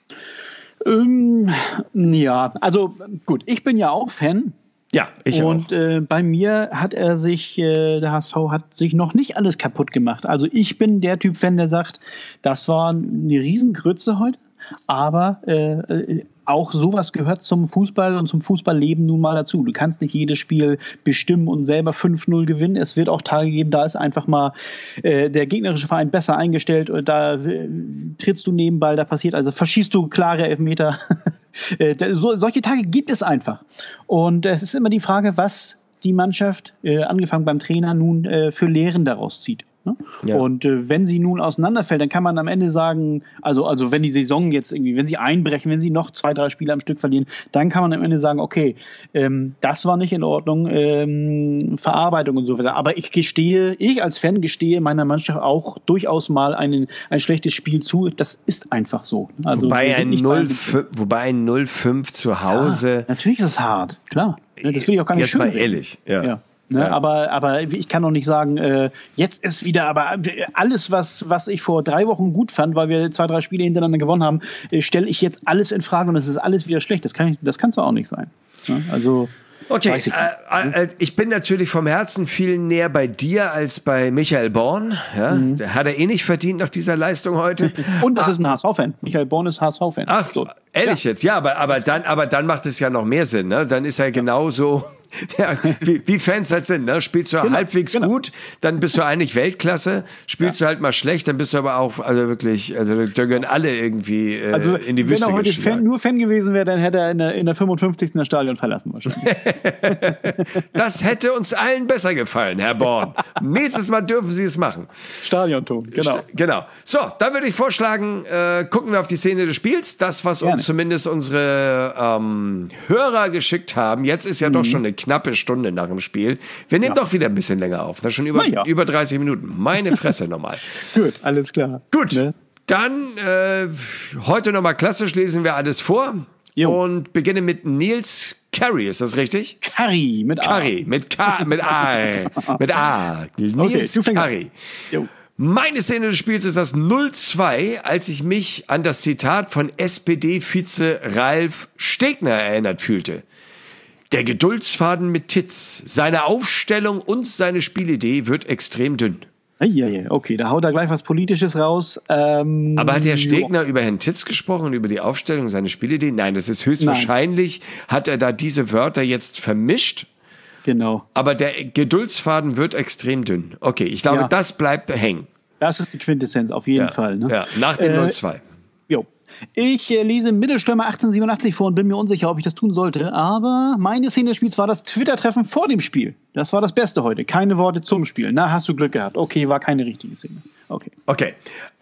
Ähm, ja, also gut, ich bin ja auch Fan. Ja, ich und, auch. Und äh, bei mir hat er sich, äh, der H S V hat sich noch nicht alles kaputt gemacht. Also ich bin der Typ Fan, der sagt, das war eine Riesengrütze heute, aber äh, auch sowas gehört zum Fußball und zum Fußballleben nun mal dazu. Du kannst nicht jedes Spiel bestimmen und selber fünf null gewinnen. Es wird auch Tage geben, da ist einfach mal äh, der gegnerische Verein besser eingestellt und da äh, trittst du neben Ball, da passiert, also verschießt du klare Elfmeter. äh, so, solche Tage gibt es einfach. Und es ist immer die Frage, was die Mannschaft, äh, angefangen beim Trainer, nun äh, für Lehren daraus zieht. Ja. Und äh, wenn sie nun auseinanderfällt, dann kann man am Ende sagen, also, also wenn die Saison jetzt irgendwie, wenn sie einbrechen, wenn sie noch zwei, drei Spiele am Stück verlieren, dann kann man am Ende sagen, okay, ähm, das war nicht in Ordnung, ähm, Verarbeitung und so weiter. Aber ich gestehe, ich als Fan gestehe meiner Mannschaft auch durchaus mal ein, ein schlechtes Spiel zu. Das ist einfach so. Also, wobei, ein null, wobei ein null fünf zu Hause... Ja, natürlich ist es hart, klar. Das will ich auch gar nicht Jetzt mal ehrlich, ja. ja. Ne, ja. aber, aber ich kann doch nicht sagen, äh, jetzt ist wieder, aber alles, was, was ich vor drei Wochen gut fand, weil wir zwei, drei Spiele hintereinander gewonnen haben, äh, stelle ich jetzt alles in Frage und es ist alles wieder schlecht. Das kann ich, das kann's doch auch nicht sein. Ne? Also, okay, ich, äh, äh, ich bin natürlich vom Herzen viel näher bei dir als bei Michael Born. Ja? Mhm. Der hat er eh nicht verdient nach dieser Leistung heute. Und das ah. ist ein H S V-Fan. Michael Born ist H S V-Fan. Ach, so. Ehrlich ja. jetzt? Ja, aber, aber, dann, aber dann macht es ja noch mehr Sinn. Ne? Dann ist er genauso... Ja, wie, wie Fans halt sind, ne? Spielst du genau, halbwegs genau. gut, dann bist du eigentlich Weltklasse. Spielst ja. du halt mal schlecht, dann bist du aber auch, also wirklich, also da gehören alle irgendwie äh, also, in die Wüste geschlagen. Wenn er heute Fan, nur Fan gewesen wäre, dann hätte er in der, in der fünfundfünfzigsten das Stadion verlassen wahrscheinlich. Das hätte uns allen besser gefallen, Herr Born. Nächstes Mal dürfen Sie es machen. Stadionton, genau. St- genau. So, dann würde ich vorschlagen, äh, gucken wir auf die Szene des Spiels. Das, was Gerne. uns zumindest unsere ähm, Hörer geschickt haben. Jetzt ist ja mhm. doch schon eine knappe Stunde nach dem Spiel. Wir nehmen ja. doch wieder ein bisschen länger auf. Das ist schon über, ja. über dreißig Minuten. Meine Fresse nochmal. Gut, alles klar. Gut, ne? Dann äh, heute nochmal klassisch lesen wir alles vor. Jo. Und beginnen mit Nils Carey, ist das richtig? Carey, mit A. Carey, mit K, mit A. Mit A. Nils okay, Carey. Meine Szene des Spiels ist das null zwei, als ich mich an das Zitat von S P D-Vize Ralf Stegner erinnert fühlte. Der Geduldsfaden mit Titz, seine Aufstellung und seine Spielidee wird extrem dünn. Ja, okay, da haut er gleich was Politisches raus. Ähm, Aber hat Herr Stegner jo. über Herrn Titz gesprochen, über die Aufstellung, seine Spielidee? Nein, das ist höchstwahrscheinlich, Nein. hat er da diese Wörter jetzt vermischt. Genau. Aber der Geduldsfaden wird extrem dünn. Okay, ich glaube, ja. das bleibt hängen. Das ist die Quintessenz, auf jeden ja. Fall. Ne? Ja, nach dem äh, null zwei. Jo. Ich äh, lese Mittelstürmer achtzehnhundertsiebenundachtzig vor und bin mir unsicher, ob ich das tun sollte. Aber meine Szene des Spiels war das Twitter-Treffen vor dem Spiel. Das war das Beste heute. Keine Worte zum Spiel. Na, hast du Glück gehabt. Okay, war keine richtige Szene. Okay. Okay. Äh,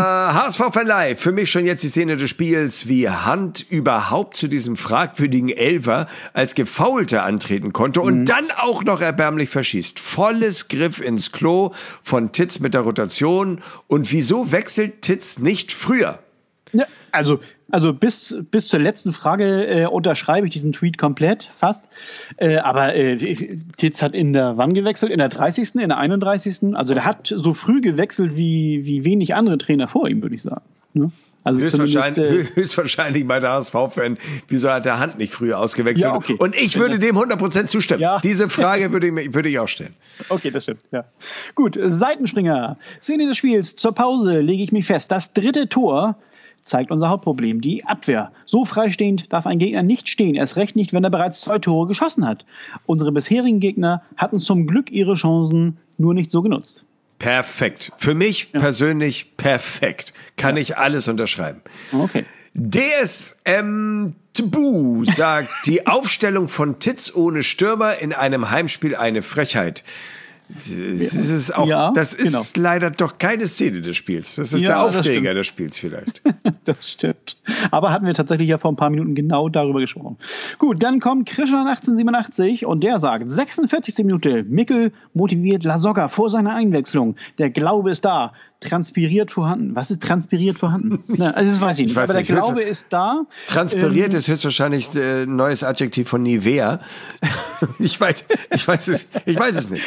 H S V Verleih. Für mich schon jetzt die Szene des Spiels, wie Hand überhaupt zu diesem fragwürdigen Elfer als Gefoulter antreten konnte und mhm. dann auch noch erbärmlich verschießt. Volles Griff ins Klo von Titz mit der Rotation. Und wieso wechselt Titz nicht früher? Ja, also, also bis, bis zur letzten Frage äh, unterschreibe ich diesen Tweet komplett, fast. Äh, aber äh, Titz hat in der wann gewechselt? In der dreißigsten In der einunddreißigsten Also der hat so früh gewechselt wie, wie wenig andere Trainer vor ihm, würde ich sagen. Ne? Also höchstwahrscheinlich, äh, höchstwahrscheinlich bei der H S V-Fan, wieso hat der Hand nicht früher ausgewechselt? Ja, okay. Und ich würde dem hundert Prozent zustimmen. Ja. Diese Frage würde ich, würde ich auch stellen. Okay, das stimmt. Ja. Gut, Seitenspringer. Szene des Spiels. Zur Pause lege ich mich fest. Das dritte Tor zeigt unser Hauptproblem, die Abwehr. So freistehend darf ein Gegner nicht stehen, erst recht nicht, wenn er bereits zwei Tore geschossen hat. Unsere bisherigen Gegner hatten zum Glück ihre Chancen nur nicht so genutzt. Perfekt. Für mich ja. persönlich perfekt. Kann ja. ich alles unterschreiben. Okay. D S M Tabu sagt, die Aufstellung von Titz ohne Stürmer in einem Heimspiel eine Frechheit. Das ist, auch, ja, das ist genau. leider doch keine Szene des Spiels. Das ist ja, der Aufreger des Spiels vielleicht. Das stimmt. Aber hatten wir tatsächlich ja vor ein paar Minuten genau darüber gesprochen. Gut, dann kommt Christian achtzehnhundertsiebenundachtzig und der sagt, sechsundvierzigste Minute, Mickel motiviert Lasogga vor seiner Einwechslung. Der Glaube ist da. Transpiriert vorhanden. Was ist transpiriert vorhanden? Na, also das weiß ich nicht. Ich weiß aber nicht. Der Glaube ist da. Transpiriert ähm, ist höchstwahrscheinlich ein äh, neues Adjektiv von Nivea. ich weiß, ich weiß es, ich weiß es nicht. Ich Egal,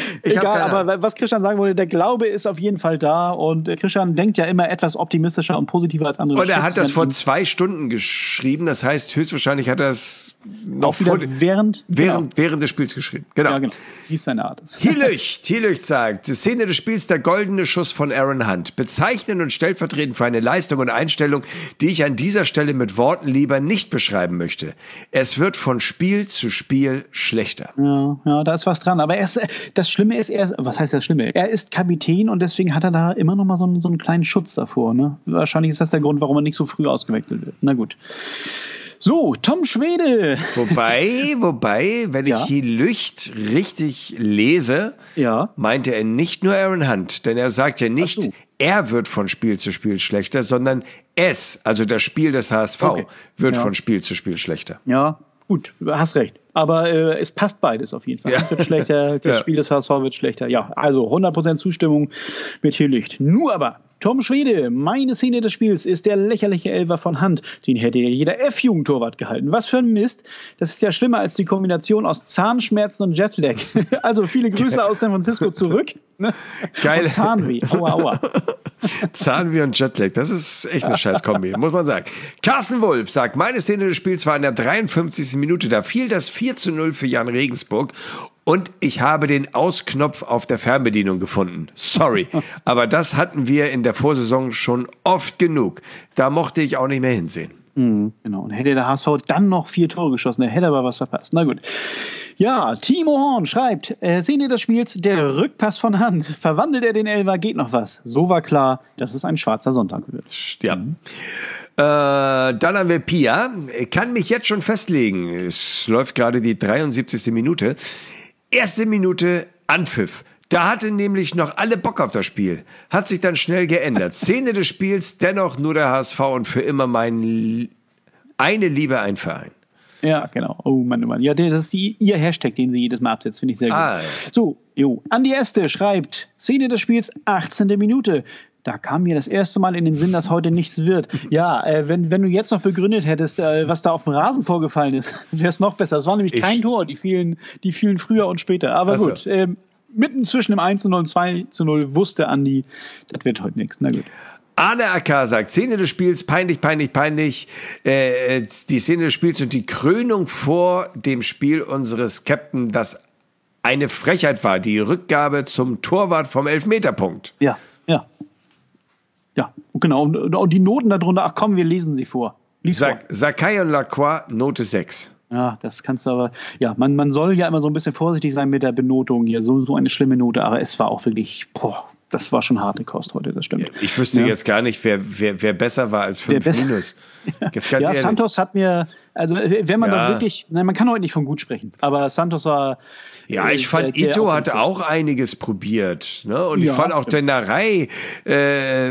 egal, keiner. aber was Christian sagen wollte, der Glaube ist auf jeden Fall da und Christian denkt ja immer etwas optimistischer und positiver als andere. Und er hat das vor zwei Stunden geschrieben, das heißt, höchstwahrscheinlich hat er es noch vor, während, während, genau. während des Spiels geschrieben. Genau. Ja, genau. Wie es seine Art ist. Hielücht, Hielücht sagt, die Szene des Spiels, der goldene Schuss von Aaron Hunt. Bezeichnend und stellvertretend für eine Leistung und Einstellung, die ich an dieser Stelle mit Worten lieber nicht beschreiben möchte. Es wird von Spiel zu Spiel schlechter. Ja, ja, da ist was dran. Aber er ist, das Schlimme ist, er, was heißt das Schlimme? Er ist Kapitän und deswegen hat er da immer noch mal so einen, so einen kleinen Schutz davor. Ne? Wahrscheinlich ist das der Grund, warum er nicht so früh ausgewechselt wird. Na gut. So, Tom Schwede. Wobei, wobei, wenn ich Ja. hier Lücht richtig lese, Ja. meinte er nicht nur Aaron Hunt, denn er sagt ja nicht, Ach so. er wird von Spiel zu Spiel schlechter, sondern es, also das Spiel des H S V, Okay. wird Ja. von Spiel zu Spiel schlechter. Ja, gut, du hast recht. Aber äh, es passt beides auf jeden Fall. Ja. Es wird schlechter, das Ja. Spiel des H S V wird schlechter. Ja, also hundert Prozent Zustimmung mit hier Licht. Nur aber, Tom Schwede, meine Szene des Spiels ist der lächerliche Elfer von Hand. Den hätte ja jeder F-Jugendtorwart gehalten. Was für ein Mist. Das ist ja schlimmer als die Kombination aus Zahnschmerzen und Jetlag. Also viele Grüße aus San Francisco zurück. Ne? Geil. Und Zahnweh. Aua, aua. Zahnweh und Jetlag, das ist echt eine scheiß Kombi, muss man sagen. Carsten Wulff sagt, meine Szene des Spiels war in der dreiundfünfzigsten Minute, da fiel das vier zu null für Jan Regensburg und ich habe den Ausknopf auf der Fernbedienung gefunden. Sorry, aber das hatten wir in der Vorsaison schon oft genug. Da mochte ich auch nicht mehr hinsehen. Mhm, genau. Und hätte der H S V dann noch vier Tore geschossen, der hätte aber was verpasst. Na gut. Ja, Timo Horn schreibt, äh, Szene des Spiels, der Rückpass von Hand. Verwandelt er den Elfer, geht noch was. So war klar, dass es ein schwarzer Sonntag wird. Ja. Mhm. Äh, dann haben wir Pia. Kann mich jetzt schon festlegen. Es läuft gerade die dreiundsiebzigste Minute. Erste Minute Anpfiff. Da hatte nämlich noch alle Bock auf das Spiel. Hat sich dann schnell geändert. Szene des Spiels, dennoch nur der H S V und für immer mein eine Liebe, ein Verein. Ja, genau. Oh Mann, oh Mann. Ja, das ist die, ihr Hashtag, den sie jedes Mal absetzt. Finde ich sehr gut. Ah, ja. So, jo. Andi Este schreibt, Szene des Spiels, achtzehnte Minute. Da kam mir das erste Mal in den Sinn, dass heute nichts wird. Ja, äh, wenn, wenn du jetzt noch begründet hättest, äh, was da auf dem Rasen vorgefallen ist, wäre es noch besser. Es war nämlich Ich- kein Tor. Die fielen, die fielen früher und später. Aber Ach so. gut, ähm, mitten zwischen dem eins zu null und zwei zu null wusste Andi, das wird heute nichts. Na gut. Arne Acker sagt, Szene des Spiels, peinlich, peinlich, peinlich. Äh, die Szene des Spiels und die Krönung vor dem Spiel unseres Captain, das eine Frechheit war. Die Rückgabe zum Torwart vom Elfmeterpunkt. Ja, ja. Ja, genau. Und, und die Noten darunter, ach komm, wir lesen sie vor. Lies vor. Sak- Sakai und Lacroix, Note sechs. Ja, das kannst du aber, ja, man, man soll ja immer so ein bisschen vorsichtig sein mit der Benotung hier, so, so eine schlimme Note, aber es war auch wirklich, boah, das war schon harte Kost heute, das stimmt. Ich wüsste Ja. jetzt gar nicht, wer, wer, wer besser war als fünf Wer besser- Minus. Jetzt ganz Ja, ehrlich. Santos hat mir, also wenn man Ja. da wirklich, nein, man kann heute nicht von gut sprechen, aber Santos war. Ja, äh, ich fand, der- der Ito auch- hatte auch einiges probiert. Ne? Und ich Ja, fand auch stimmt. Dennerei, äh,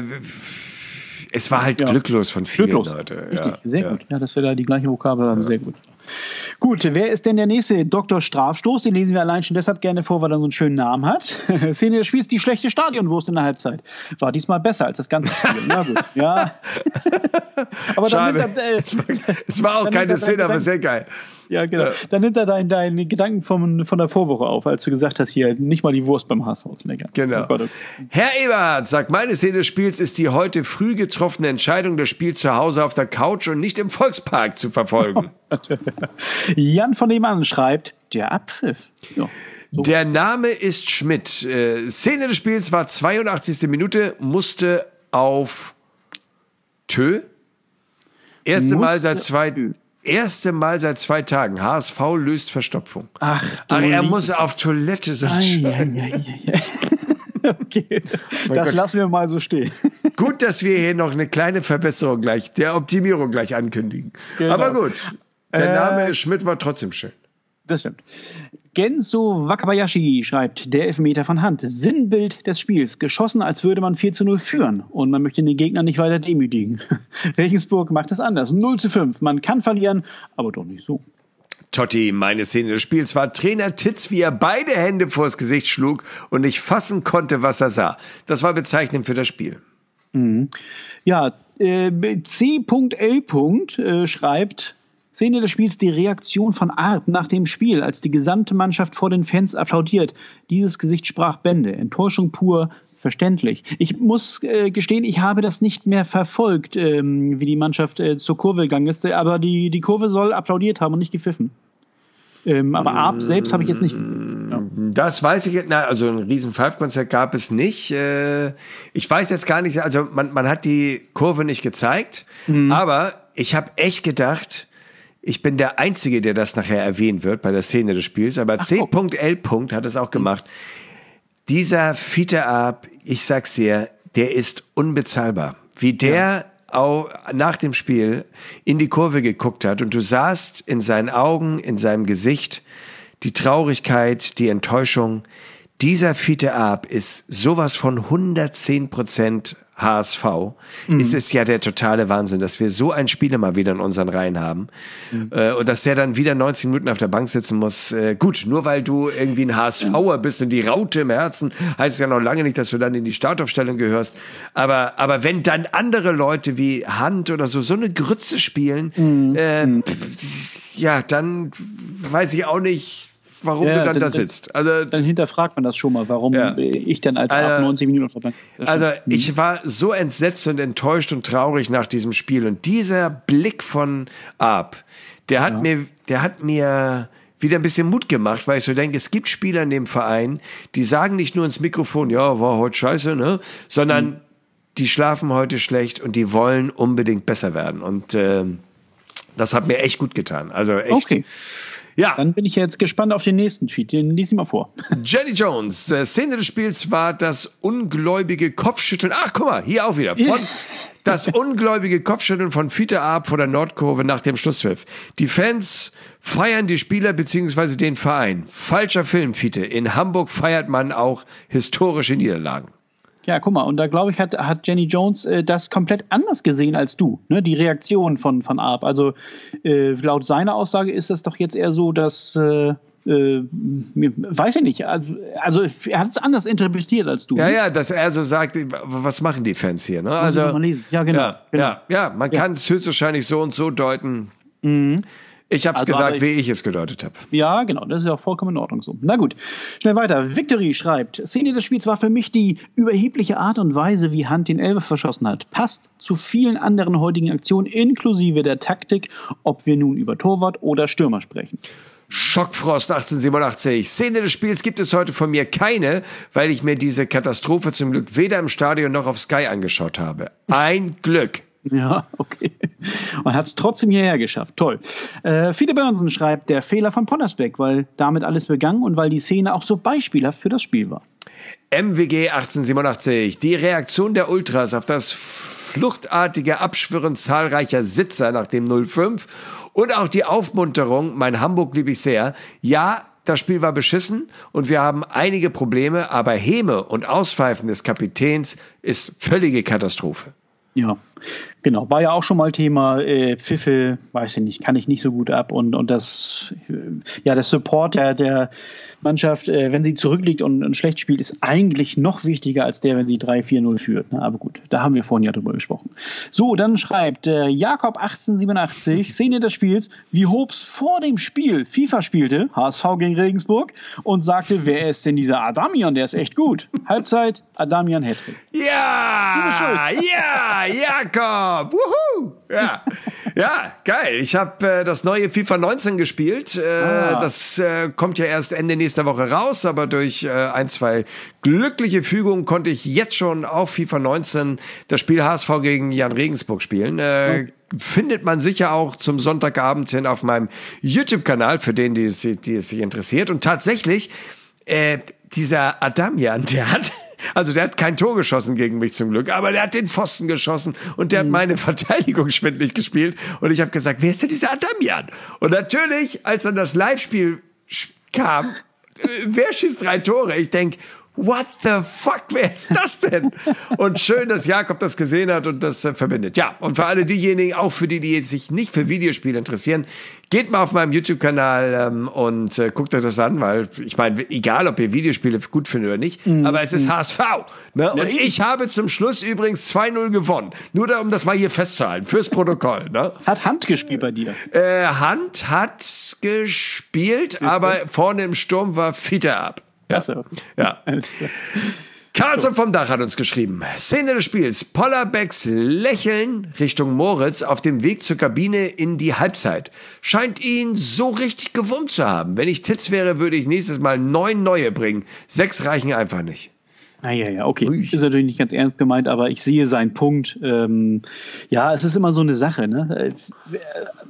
es war halt Ja. glücklos von vielen Glücklos. Leute. Richtig, Ja, sehr ja. gut. Ja, dass wir da die gleiche Vokabel haben, sehr gut. Gut, wer ist denn der nächste? Doktor Strafstoß, den lesen wir allein schon deshalb gerne vor, weil er so einen schönen Namen hat. Szene des Spiels, die schlechte Stadionwurst in der Halbzeit. War diesmal besser als das ganze Spiel. Na gut, ja. Aber dann Schade. nimmt er, äh, Es war, es war auch dann keine nimmt er Szene, deinen aber sehr geil. ja, genau. Ja. Dann nimmt er deinen dein Gedanken vom, von der Vorwoche auf, als du gesagt hast, hier nicht mal die Wurst beim H S V ist lecker. Genau. Oh Gott, oh Gott. Herr Eberhardt sagt, meine Szene des Spiels ist die heute früh getroffene Entscheidung, das Spiel zu Hause auf der Couch und nicht im Volkspark zu verfolgen. Jan von dem an schreibt, der Abpfiff. Ja. So. Der Name ist Schmidt. Äh, Szene des Spiels war zweiundachtzigste Minute, musste auf Tö. Erste Musste Mal seit zwei, Tö. erste Mal seit zwei Tagen. H S V löst Verstopfung. Ach, Ach, du er liebes- muss auf Toilette sein. Ei, ei, ei, ei, ei. Okay, das Gott. lassen wir mal so stehen. Gut, dass wir hier noch eine kleine Verbesserung gleich, der Optimierung gleich ankündigen. Genau. Aber gut, der Äh, Name Schmidt war trotzdem schön. Das stimmt. Genso Wakabayashi schreibt, der Elfmeter von Hand. Sinnbild des Spiels. Geschossen, als würde man vier zu null führen. Und man möchte den Gegner nicht weiter demütigen. Regensburg macht es anders. null zu fünf. Man kann verlieren, aber doch nicht so. Totti, meine Szene des Spiels war Trainer Titz, wie er beide Hände vors Gesicht schlug und nicht fassen konnte, was er sah. Das war bezeichnend für das Spiel. Ja, äh, C.L. Äh, schreibt, Szene des Spiels, die Reaktion von Arp nach dem Spiel, als die gesamte Mannschaft vor den Fans applaudiert. Dieses Gesicht sprach Bände. Enttäuschung pur, verständlich. Ich muss äh, gestehen, ich habe das nicht mehr verfolgt, ähm, wie die Mannschaft äh, zur Kurve gegangen ist, aber die, die Kurve soll applaudiert haben und nicht gepfiffen. Ähm, aber Arp selbst habe ich jetzt nicht gesehen. Ja. Das weiß ich jetzt, na, also ein riesen Five-Konzert gab es nicht. Äh, ich weiß jetzt gar nicht, also man, man hat die Kurve nicht gezeigt, mhm. aber ich habe echt gedacht, ich bin der Einzige, der das nachher erwähnen wird bei der Szene des Spiels, aber C L hat es auch gemacht. Dieser Fiete Arp, ich sag's dir, der ist unbezahlbar. Wie der ja. auch nach dem Spiel in die Kurve geguckt hat und du sahst in seinen Augen, in seinem Gesicht die Traurigkeit, die Enttäuschung. Dieser Fiete Arp ist sowas von hundertzehn Prozent H S V. Mhm. Es ist ja der totale Wahnsinn, dass wir so einen Spieler mal wieder in unseren Reihen haben. Mhm. Äh, und dass der dann wieder neunzig Minuten auf der Bank sitzen muss. Äh, gut, nur weil du irgendwie ein HSVer bist und die Raute im Herzen, heißt es ja noch lange nicht, dass du dann in die Startaufstellung gehörst. Aber, aber wenn dann andere Leute wie Hand oder so, so eine Grütze spielen, mhm. äh, ja, dann weiß ich auch nicht, warum ja, du dann, dann da sitzt. Also, dann hinterfragt man das schon mal, warum ja. ich dann als also, neunzig Minuten verbringe. Also ich war so entsetzt und enttäuscht und traurig nach diesem Spiel. Und dieser Blick von Arp, der hat ja. mir, der hat mir wieder ein bisschen Mut gemacht, weil ich so denke, es gibt Spieler in dem Verein, die sagen nicht nur ins Mikrofon, ja, war heute scheiße, ne, sondern mhm. die schlafen heute schlecht und die wollen unbedingt besser werden. Und äh, das hat mir echt gut getan. Also echt. Okay. Ja. Dann bin ich jetzt gespannt auf den nächsten Tweet. Den lies ich mal vor. Jenny Jones. Äh, Szene des Spiels war das ungläubige Kopfschütteln. Ach, guck mal, hier auch wieder. Von das ungläubige Kopfschütteln von Fiete Arp vor der Nordkurve nach dem Schlusspfiff. Die Fans feiern die Spieler bzw. den Verein. Falscher Film, Fiete. In Hamburg feiert man auch historische Niederlagen. Ja, guck mal, und da glaube ich, hat, hat Jenny Jones äh, das komplett anders gesehen als du, ne? Die Reaktion von, von Arp. Also äh, laut seiner Aussage ist es doch jetzt eher so, dass, äh, äh, weiß ich nicht, also, also er hat es anders interpretiert als du. Ja, ne? ja, dass er so sagt, was machen die Fans hier? Ne? Also, ja, genau. Ja, genau. ja, ja, man ja. kann es höchstwahrscheinlich so und so deuten. Mhm. Ich habe es also, gesagt, ich, wie ich es gedeutet habe. Ja, genau, das ist ja auch vollkommen in Ordnung so. Na gut, schnell weiter. Victory schreibt, Szene des Spiels war für mich die überhebliche Art und Weise, wie Hand den Elber verschossen hat. Passt zu vielen anderen heutigen Aktionen, inklusive der Taktik, ob wir nun über Torwart oder Stürmer sprechen. Schockfrost achtzehnhundertsiebenundachtzig. Szene des Spiels gibt es heute von mir keine, weil ich mir diese Katastrophe zum Glück weder im Stadion noch auf Sky angeschaut habe. Ein Glück. Ja, okay. Und hat es trotzdem hierher geschafft. Toll. Äh, Fiete Börnsen schreibt, der Fehler von Pottersbeck, weil damit alles begann und weil die Szene auch so beispielhaft für das Spiel war. M W G achtzehnhundertsiebenundachtzig. Die Reaktion der Ultras auf das fluchtartige Abschwirren zahlreicher Sitzer nach dem null fünf und auch die Aufmunterung, mein Hamburg liebe ich sehr. Ja, das Spiel war beschissen und wir haben einige Probleme, aber Häme und Auspfeifen des Kapitäns ist völlige Katastrophe. Ja, genau. War ja auch schon mal Thema. Äh, Pfiffe, weiß ich nicht, kann ich nicht so gut ab. Und, und das, äh, ja, das Support der, der Mannschaft, äh, wenn sie zurückliegt und, und schlecht spielt, ist eigentlich noch wichtiger als der, wenn sie drei vier null führt. Ne? Aber gut, da haben wir vorhin ja drüber gesprochen. So, dann schreibt äh, Jakob achtzehnhundertsiebenundachtzig, Szene des Spiels, wie Hobbs vor dem Spiel FIFA spielte, H S V gegen Regensburg, und sagte, wer ist denn dieser Adamian, der ist echt gut. Halbzeit, Adamian Hattrick. Ja, ja, Jakob, wuhu, ja, ja, geil. Ich habe äh, das neue FIFA neunzehn gespielt. Äh, ah. Das äh, kommt ja erst Ende nächster Woche raus, aber durch äh, ein, zwei glückliche Fügungen konnte ich jetzt schon auf FIFA neunzehn das Spiel H S V gegen Jan Regensburg spielen. Äh, okay. Findet man sicher auch zum Sonntagabend hin auf meinem YouTube-Kanal, für den, die es, die es sich interessiert. Und tatsächlich, äh, dieser Adamian, der hat... Also der hat kein Tor geschossen gegen mich zum Glück, aber der hat den Pfosten geschossen und der mhm. hat meine Verteidigung schwindelig gespielt. Und ich habe gesagt, wer ist denn dieser Adamian? Und natürlich, als dann das Live-Spiel kam, äh, wer schießt drei Tore? Ich denk, what the fuck, wer ist das denn? Und schön, dass Jakob das gesehen hat und das äh, verbindet. Ja, und für alle diejenigen, auch für die, die jetzt sich nicht für Videospiele interessieren, geht mal auf meinem YouTube-Kanal ähm, und äh, guckt euch das an, weil ich meine, egal, ob ihr Videospiele gut findet oder nicht, mm, aber es ist mm. H S V. Ne? Und ja, ich habe zum Schluss übrigens zwei null gewonnen. Nur da, um das mal hier festzuhalten, fürs Protokoll. Ne? Hat Hand gespielt bei dir? Äh, Hand hat gespielt, ja, aber vorne im Sturm war Fiete ab. Ja. So. Ja. Carlson vom Dach hat uns geschrieben. Szene des Spiels. Pollerbecks Lächeln Richtung Moritz auf dem Weg zur Kabine in die Halbzeit. Scheint ihn so richtig gewurmt zu haben. Wenn ich Titz wäre, würde ich nächstes Mal neun neue bringen. Sechs reichen einfach nicht. Ah, ja, ja, okay. Ui. Ist natürlich nicht ganz ernst gemeint, aber ich sehe seinen Punkt. Ähm, ja, es ist immer so eine Sache, ne? Äh,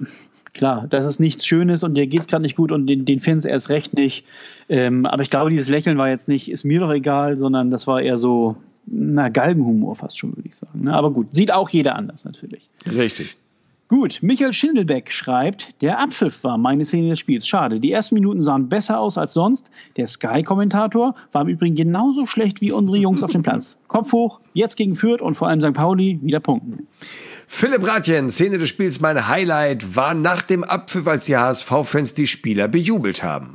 Klar, das ist nichts Schönes und dir geht's gerade nicht gut und den, den Fans erst recht nicht. Ähm, aber ich glaube, dieses Lächeln war jetzt nicht, ist mir doch egal, sondern das war eher so, na, Galgenhumor fast schon, würde ich sagen. Ne? Aber gut, sieht auch jeder anders natürlich. Richtig. Gut, Michael Schindelbeck schreibt, der Abpfiff war meine Szene des Spiels. Schade, die ersten Minuten sahen besser aus als sonst. Der Sky-Kommentator war im Übrigen genauso schlecht wie unsere Jungs auf dem Platz. Kopf hoch, jetzt gegen Fürth und vor allem Sankt Pauli wieder punkten. Philipp Ratjen, Szene des Spiels, mein Highlight war nach dem Abpfiff, als die H S V-Fans die Spieler bejubelt haben.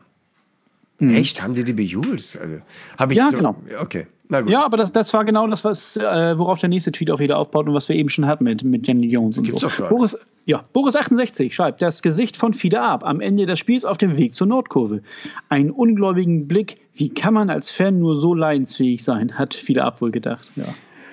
Hm. Echt? Haben die die bejubelt? Also, hab ich ja, so, genau. Okay. Na gut. Ja, aber das, das war genau das, was, äh, worauf der nächste Tweet auch wieder aufbaut und was wir eben schon hatten mit, mit Jenny Jones und Gibt's so. Doch gar Boris, ja, Boris achtundsechzig schreibt, das Gesicht von Fiete Ab am Ende des Spiels auf dem Weg zur Nordkurve. Einen ungläubigen Blick, wie kann man als Fan nur so leidensfähig sein, hat Fiete Ab wohl gedacht, ja.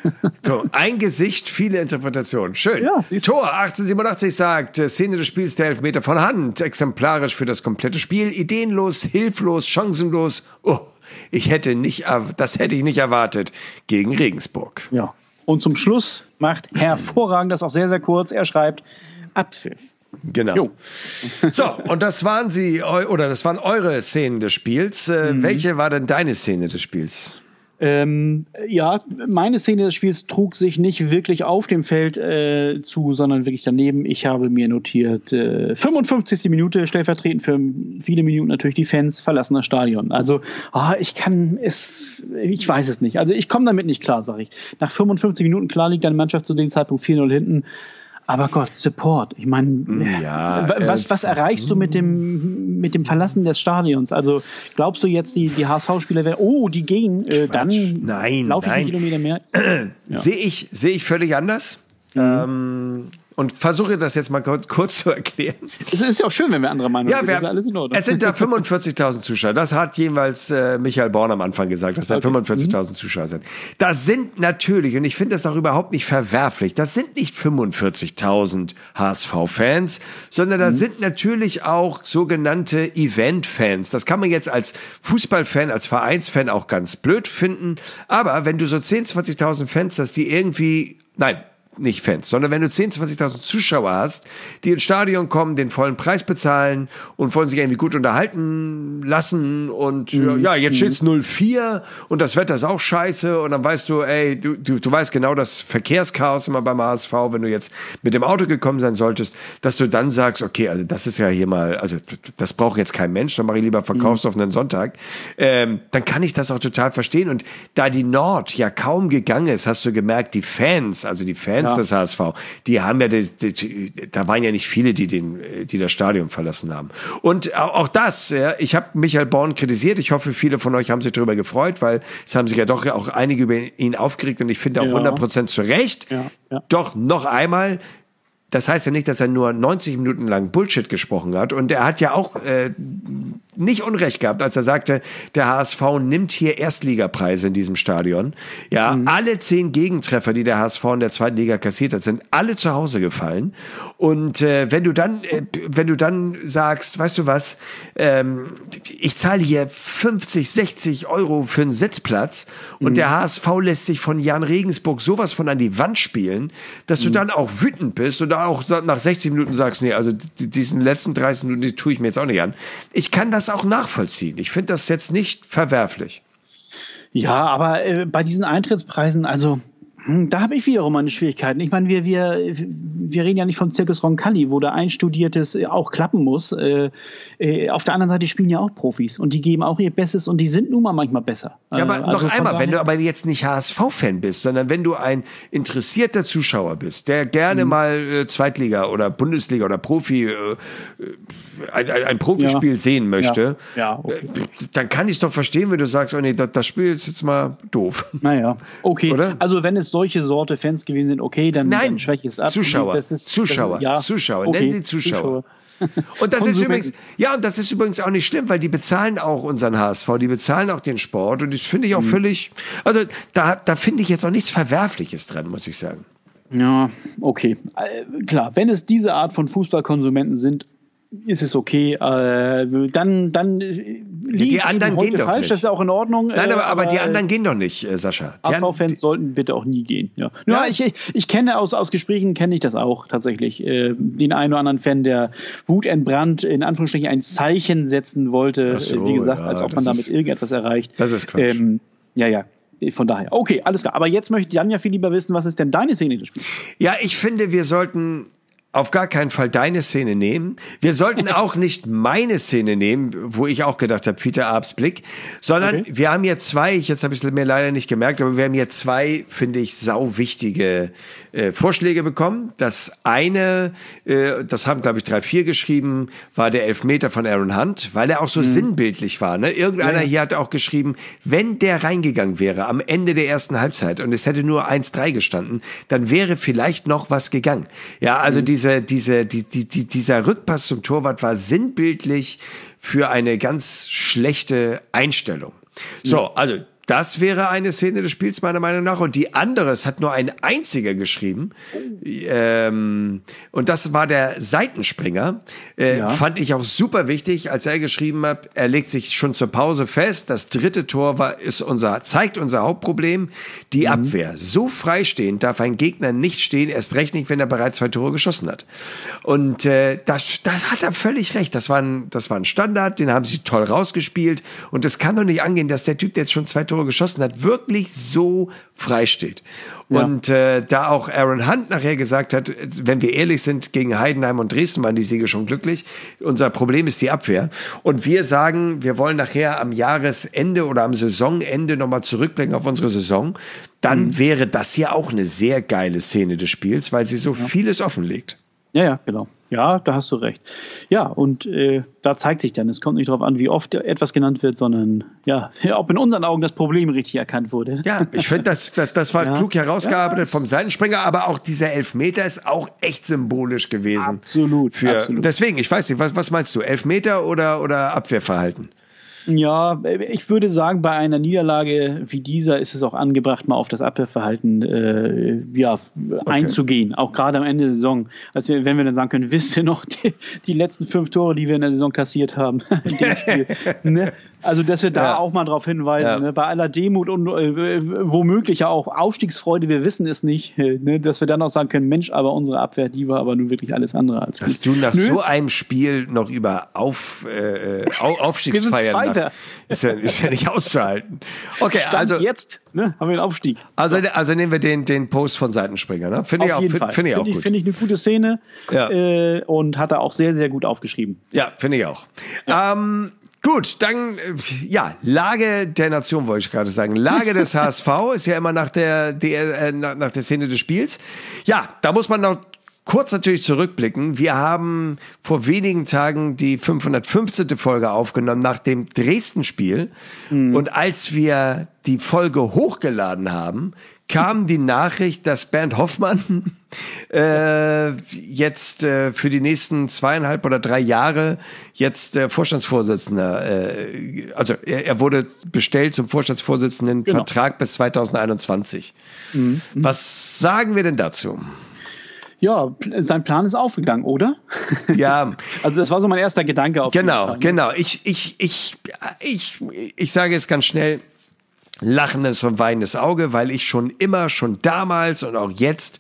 Komm, ein Gesicht, viele Interpretationen. Schön. Ja, Tor achtzehnhundertsiebenundachtzig sagt, Szene des Spiels, der Elfmeter von Hand. Exemplarisch für das komplette Spiel. Ideenlos, hilflos, chancenlos. Oh, ich hätte nicht, das hätte ich nicht erwartet gegen Regensburg. Ja. Und zum Schluss macht hervorragend, das auch sehr, sehr kurz, er schreibt, Abpfiff. Genau. Jo. So, und das waren sie, oder das waren eure Szenen des Spiels. Mhm. Welche war denn deine Szene des Spiels? Ähm, ja, meine Szene des Spiels trug sich nicht wirklich auf dem Feld äh, zu, sondern wirklich daneben. Ich habe mir notiert, äh, fünfundfünfzigste Minute, stellvertretend für viele Minuten natürlich die Fans verlassen das Stadion. Also, ah, ich kann es, ich weiß es nicht. Also ich komme damit nicht klar, sage ich. Nach fünfundfünfzig Minuten, klar liegt deine Mannschaft zu dem Zeitpunkt vier null hinten. Aber Gott, Support. Ich meine, ja, was, äh, was erreichst du mit dem, mit dem Verlassen des Stadions? Also glaubst du jetzt, die, die H S V-Spieler werden, oh, die gehen, äh, dann nein, laufe ich nein. einen Kilometer mehr? Ja. Sehe ich, sehe ich völlig anders. Mhm. Ähm, und versuche das jetzt mal kurz, kurz zu erklären. Es ist ja auch schön, wenn wir andere Meinung ja, wir, alles in Ordnung. Es sind da fünfundvierzigtausend Zuschauer. Das hat jeweils äh, Michael Born am Anfang gesagt, dass da okay. fünfundvierzigtausend mhm. Zuschauer sind. Das sind natürlich, und ich finde das auch überhaupt nicht verwerflich, das sind nicht fünfundvierzigtausend H S V-Fans, sondern da mhm. sind natürlich auch sogenannte Event-Fans. Das kann man jetzt als Fußballfan, als Vereinsfan auch ganz blöd finden. Aber wenn du so zehntausend, zwanzigtausend Fans hast, die irgendwie, nein, nicht Fans, sondern wenn du zehntausend, zwanzigtausend Zuschauer hast, die ins Stadion kommen, den vollen Preis bezahlen und wollen sich irgendwie gut unterhalten lassen und mhm. ja, jetzt steht's null vier und das Wetter ist auch scheiße und dann weißt du, ey, du, du, du weißt genau das Verkehrschaos immer beim H S V, wenn du jetzt mit dem Auto gekommen sein solltest, dass du dann sagst, okay, also das ist ja hier mal, also das braucht jetzt kein Mensch, dann mache ich lieber Verkaufshof einen Sonntag, ähm, dann kann ich das auch total verstehen und da die Nord ja kaum gegangen ist, hast du gemerkt, die Fans, also die Fans ja. des H S V, die haben ja, die, die, da waren ja nicht viele, die den, die das Stadion verlassen haben. Und auch das, ja, ich habe Michael Born kritisiert, ich hoffe, viele von euch haben sich darüber gefreut, weil es haben sich ja doch auch einige über ihn aufgeregt und ich finde auch ja. hundert Prozent zu Recht. Ja. Ja. Doch noch einmal, das heißt ja nicht, dass er nur neunzig Minuten lang Bullshit gesprochen hat. Und er hat ja auch äh, nicht Unrecht gehabt, als er sagte, der H S V nimmt hier Erstligapreise in diesem Stadion. Ja, mhm. alle zehn Gegentreffer, die der H S V in der zweiten Liga kassiert hat, sind alle zu Hause gefallen. Und äh, wenn du dann, äh, wenn du dann sagst, weißt du was, ähm, ich zahle hier fünfzig, sechzig Euro für einen Sitzplatz mhm. und der H S V lässt sich von Jan Regensburg sowas von an die Wand spielen, dass mhm. du dann auch wütend bist und auch nach sechzig Minuten sagst, nee, also diesen letzten dreißig Minuten, die tue ich mir jetzt auch nicht an. Ich kann das auch nachvollziehen. Ich finde das jetzt nicht verwerflich. Ja, aber äh, bei diesen Eintrittspreisen, also Da habe ich wiederum meine Schwierigkeiten. Ich meine, wir, wir, wir reden ja nicht von Circus Roncalli, wo da Einstudiertes auch klappen muss. Äh, äh, auf der anderen Seite spielen ja auch Profis und die geben auch ihr Bestes und die sind nun mal manchmal besser. Ja, aber also noch einmal, wenn du aber jetzt nicht H S V-Fan bist, sondern wenn du ein interessierter Zuschauer bist, der gerne mhm. mal äh, Zweitliga oder Bundesliga oder Profi, äh, ein, ein, ein Profispiel ja. sehen möchte, ja. Ja, okay. äh, dann kann ich es doch verstehen, wenn du sagst, oh nee, das, das Spiel ist jetzt mal doof. Naja, okay. Oder? Also wenn es solche Sorte Fans gewesen sind, okay, dann, Nein, dann schwäche ich es ab. Zuschauer, das ist, Zuschauer, das ist, ja, Zuschauer, okay. nennen Sie Zuschauer. Und das ist übrigens, ja, und das ist übrigens auch nicht schlimm, weil die bezahlen auch unseren H S V, die bezahlen auch den Sport und das finde ich auch mhm. völlig, also da, da finde ich jetzt auch nichts Verwerfliches dran, muss ich sagen. Ja, okay. Äh, klar, wenn es diese Art von Fußballkonsumenten sind, ist es okay. Äh, dann dann äh, liegt die anderen heute gehen doch falsch, nicht. das ist auch in Ordnung. Nein, aber, äh, aber die anderen gehen doch nicht, äh, Sascha. H S V-Fans sollten bitte auch nie gehen. Ja, ja, ja. Ich, ich, ich kenne aus, aus Gesprächen, kenne ich das auch tatsächlich. Äh, den einen oder anderen Fan, der wutentbrannt in Anführungsstrichen ein Zeichen setzen wollte, so, wie gesagt, ja, als ob man damit ist, irgendetwas erreicht. Das ist Quatsch. Ähm, ja, ja. Von daher. Okay, alles klar. Aber jetzt möchte Jan ja viel lieber wissen, was ist denn deine Szene des Spiels? Ja, ich finde, wir sollten auf gar keinen Fall deine Szene nehmen. Wir sollten auch nicht meine Szene nehmen, wo ich auch gedacht habe, Fiete Arps Blick, sondern okay. wir haben hier zwei, jetzt habe ich es mir leider nicht gemerkt, aber wir haben hier zwei, finde ich, sau wichtige äh, Vorschläge bekommen. Das eine, äh, das haben, glaube ich, drei vier geschrieben, war der Elfmeter von Aaron Hunt, weil er auch so mhm. sinnbildlich war. Ne? Irgendeiner ja. hier hat auch geschrieben, wenn der reingegangen wäre am Ende der ersten Halbzeit und es hätte nur eins drei gestanden, dann wäre vielleicht noch was gegangen. Ja, also mhm. die Diese, diese, die, die, die, dieser Rückpass zum Torwart war sinnbildlich für eine ganz schlechte Einstellung. So, also das wäre eine Szene des Spiels meiner Meinung nach. Und die andere, es hat nur ein einziger geschrieben. Ähm, und das war der Seitenspringer. Äh, ja. Fand ich auch super wichtig, als er geschrieben hat, er legt sich schon zur Pause fest. Das dritte Tor war, ist unser, zeigt unser Hauptproblem, die mhm. Abwehr. So freistehend darf ein Gegner nicht stehen, erst recht nicht, wenn er bereits zwei Tore geschossen hat. Und äh, das, das hat er völlig recht. Das war, ein, das war ein Standard, den haben sie toll rausgespielt. Und es kann doch nicht angehen, dass der Typ, der jetzt schon zwei Tore geschossen hat, wirklich so frei steht. Ja. Und äh, da auch Aaron Hunt nachher gesagt hat, wenn wir ehrlich sind, gegen Heidenheim und Dresden waren die Siege schon glücklich. Unser Problem ist die Abwehr. Und wir sagen, wir wollen nachher am Jahresende oder am Saisonende nochmal zurückblicken auf unsere Saison. Dann mhm. wäre das hier auch eine sehr geile Szene des Spiels, weil sie so ja. vieles offenlegt. Ja, ja, genau. Ja, da hast du recht. Ja, und äh, da zeigt sich dann, es kommt nicht darauf an, wie oft etwas genannt wird, sondern ja, ob in unseren Augen das Problem richtig erkannt wurde. Ja, ich finde, das, das, das war ja. klug herausgearbeitet ja. vom Seitenspringer, aber auch dieser Elfmeter ist auch echt symbolisch gewesen. Absolut. Für, absolut. Deswegen, ich weiß nicht, was, was meinst du, Elfmeter oder, oder Abwehrverhalten? Ja, ich würde sagen, bei einer Niederlage wie dieser ist es auch angebracht, mal auf das Abwehrverhalten äh, ja, okay. einzugehen. Auch gerade am Ende der Saison. Also wenn wir dann sagen können, wisst ihr noch die, die letzten fünf Tore, die wir in der Saison kassiert haben? in dem Spiel, ne? Also, dass wir da ja. auch mal drauf hinweisen, ja. ne? Bei aller Demut und äh, womöglich ja auch Aufstiegsfreude, wir wissen es nicht, ne? Dass wir dann auch sagen können, Mensch, aber unsere Abwehr, die war aber nun wirklich alles andere als gut. Dass du nach Nö. so einem Spiel noch über Auf, äh, Aufstiegsfeiern nach, ist, ja, ist ja nicht auszuhalten. Okay, Stand also jetzt ne, haben wir den Aufstieg. Also, also nehmen wir den, den Post von Seitenspringer, ne? Finde ich auch, find, find ich auch find gut. Finde ich eine gute Szene ja. äh, und hat er auch sehr, sehr gut aufgeschrieben. Ja, finde ich auch. Ja. Ähm, Gut, dann, ja, Lage der Nation wollte ich gerade sagen. Lage des H S V ist ja immer nach der, der äh, nach der Szene des Spiels. Ja, da muss man noch kurz natürlich zurückblicken. Wir haben vor wenigen Tagen die fünfhundertfünfzehnte Folge aufgenommen nach dem Dresden-Spiel. Mhm. Und als wir die Folge hochgeladen haben, kam die Nachricht, dass Bernd Hoffmann äh, jetzt äh, für die nächsten zweieinhalb oder drei Jahre jetzt äh, Vorstandsvorsitzender, äh, also er, er wurde bestellt zum Vorstandsvorsitzenden, genau. Vertrag bis zweitausendeinundzwanzig. Mhm. Was sagen wir denn dazu? Ja, sein Plan ist aufgegangen, oder? Ja. Also das war so mein erster Gedanke. Auf genau, jeden Fall. genau. Ich, ich, ich, ich, ich sage es ganz schnell. Lachendes und weinendes Auge, weil ich schon immer, schon damals und auch jetzt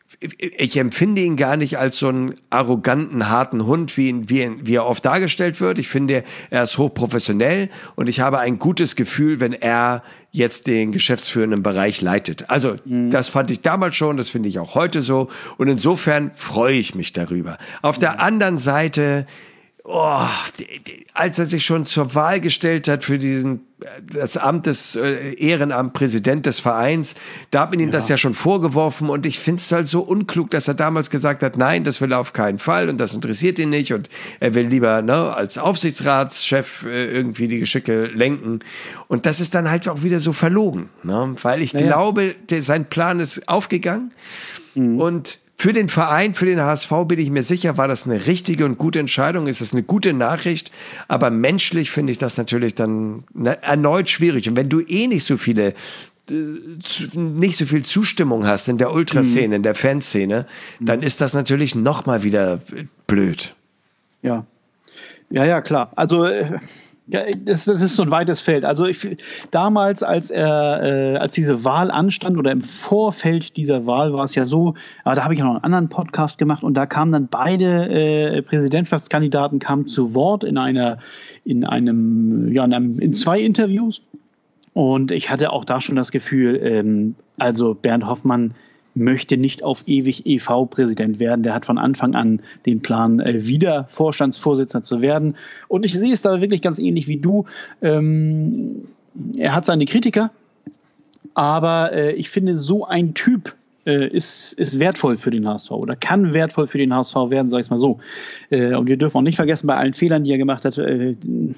ich empfinde ihn gar nicht als so einen arroganten, harten Hund, wie, ihn, wie, ihn, wie er oft dargestellt wird. Ich finde, er ist hochprofessionell und ich habe ein gutes Gefühl, wenn er jetzt den geschäftsführenden Bereich leitet. Also mhm. das fand ich damals schon, das finde ich auch heute so. Und insofern freue ich mich darüber. Auf mhm. der anderen Seite... Oh, als er sich schon zur Wahl gestellt hat für diesen das Amt des äh, Ehrenamt Präsident des Vereins, da hat man ihm ja. das ja schon vorgeworfen und ich finde es halt so unklug, dass er damals gesagt hat, nein, das will er auf keinen Fall und das interessiert ihn nicht und er will lieber ne, als Aufsichtsratschef äh, irgendwie die Geschicke lenken und das ist dann halt auch wieder so verlogen, ne? Weil ich ja, glaube, der, sein Plan ist aufgegangen mhm. und für den Verein, für den H S V bin ich mir sicher, war das eine richtige und gute Entscheidung, ist es eine gute Nachricht, aber menschlich finde ich das natürlich dann erneut schwierig. Und wenn du eh nicht so viele, nicht so viel Zustimmung hast in der Ultraszene, mhm. in der Fanszene, dann ist das natürlich nochmal wieder blöd. Ja, ja, ja, klar. Also ja, das, das ist so ein weites Feld. Also ich, damals, als er, äh, als diese Wahl anstand oder im Vorfeld dieser Wahl war es ja so, äh, da habe ich ja noch einen anderen Podcast gemacht und da kamen dann beide äh, Präsidentschaftskandidaten kamen zu Wort in einer, in einem, ja, in, einem, in zwei Interviews und ich hatte auch da schon das Gefühl, ähm, also Bernd Hoffmann möchte nicht auf ewig E V-Präsident werden. Der hat von Anfang an den Plan, äh, wieder Vorstandsvorsitzender zu werden. Und ich sehe es da wirklich ganz ähnlich wie du. Ähm, er hat seine Kritiker, aber äh, ich finde, so ein Typ äh, ist, ist wertvoll für den H S V oder kann wertvoll für den H S V werden, sag ich mal so. Äh, und wir dürfen auch nicht vergessen, bei allen Fehlern, die er gemacht hat, äh,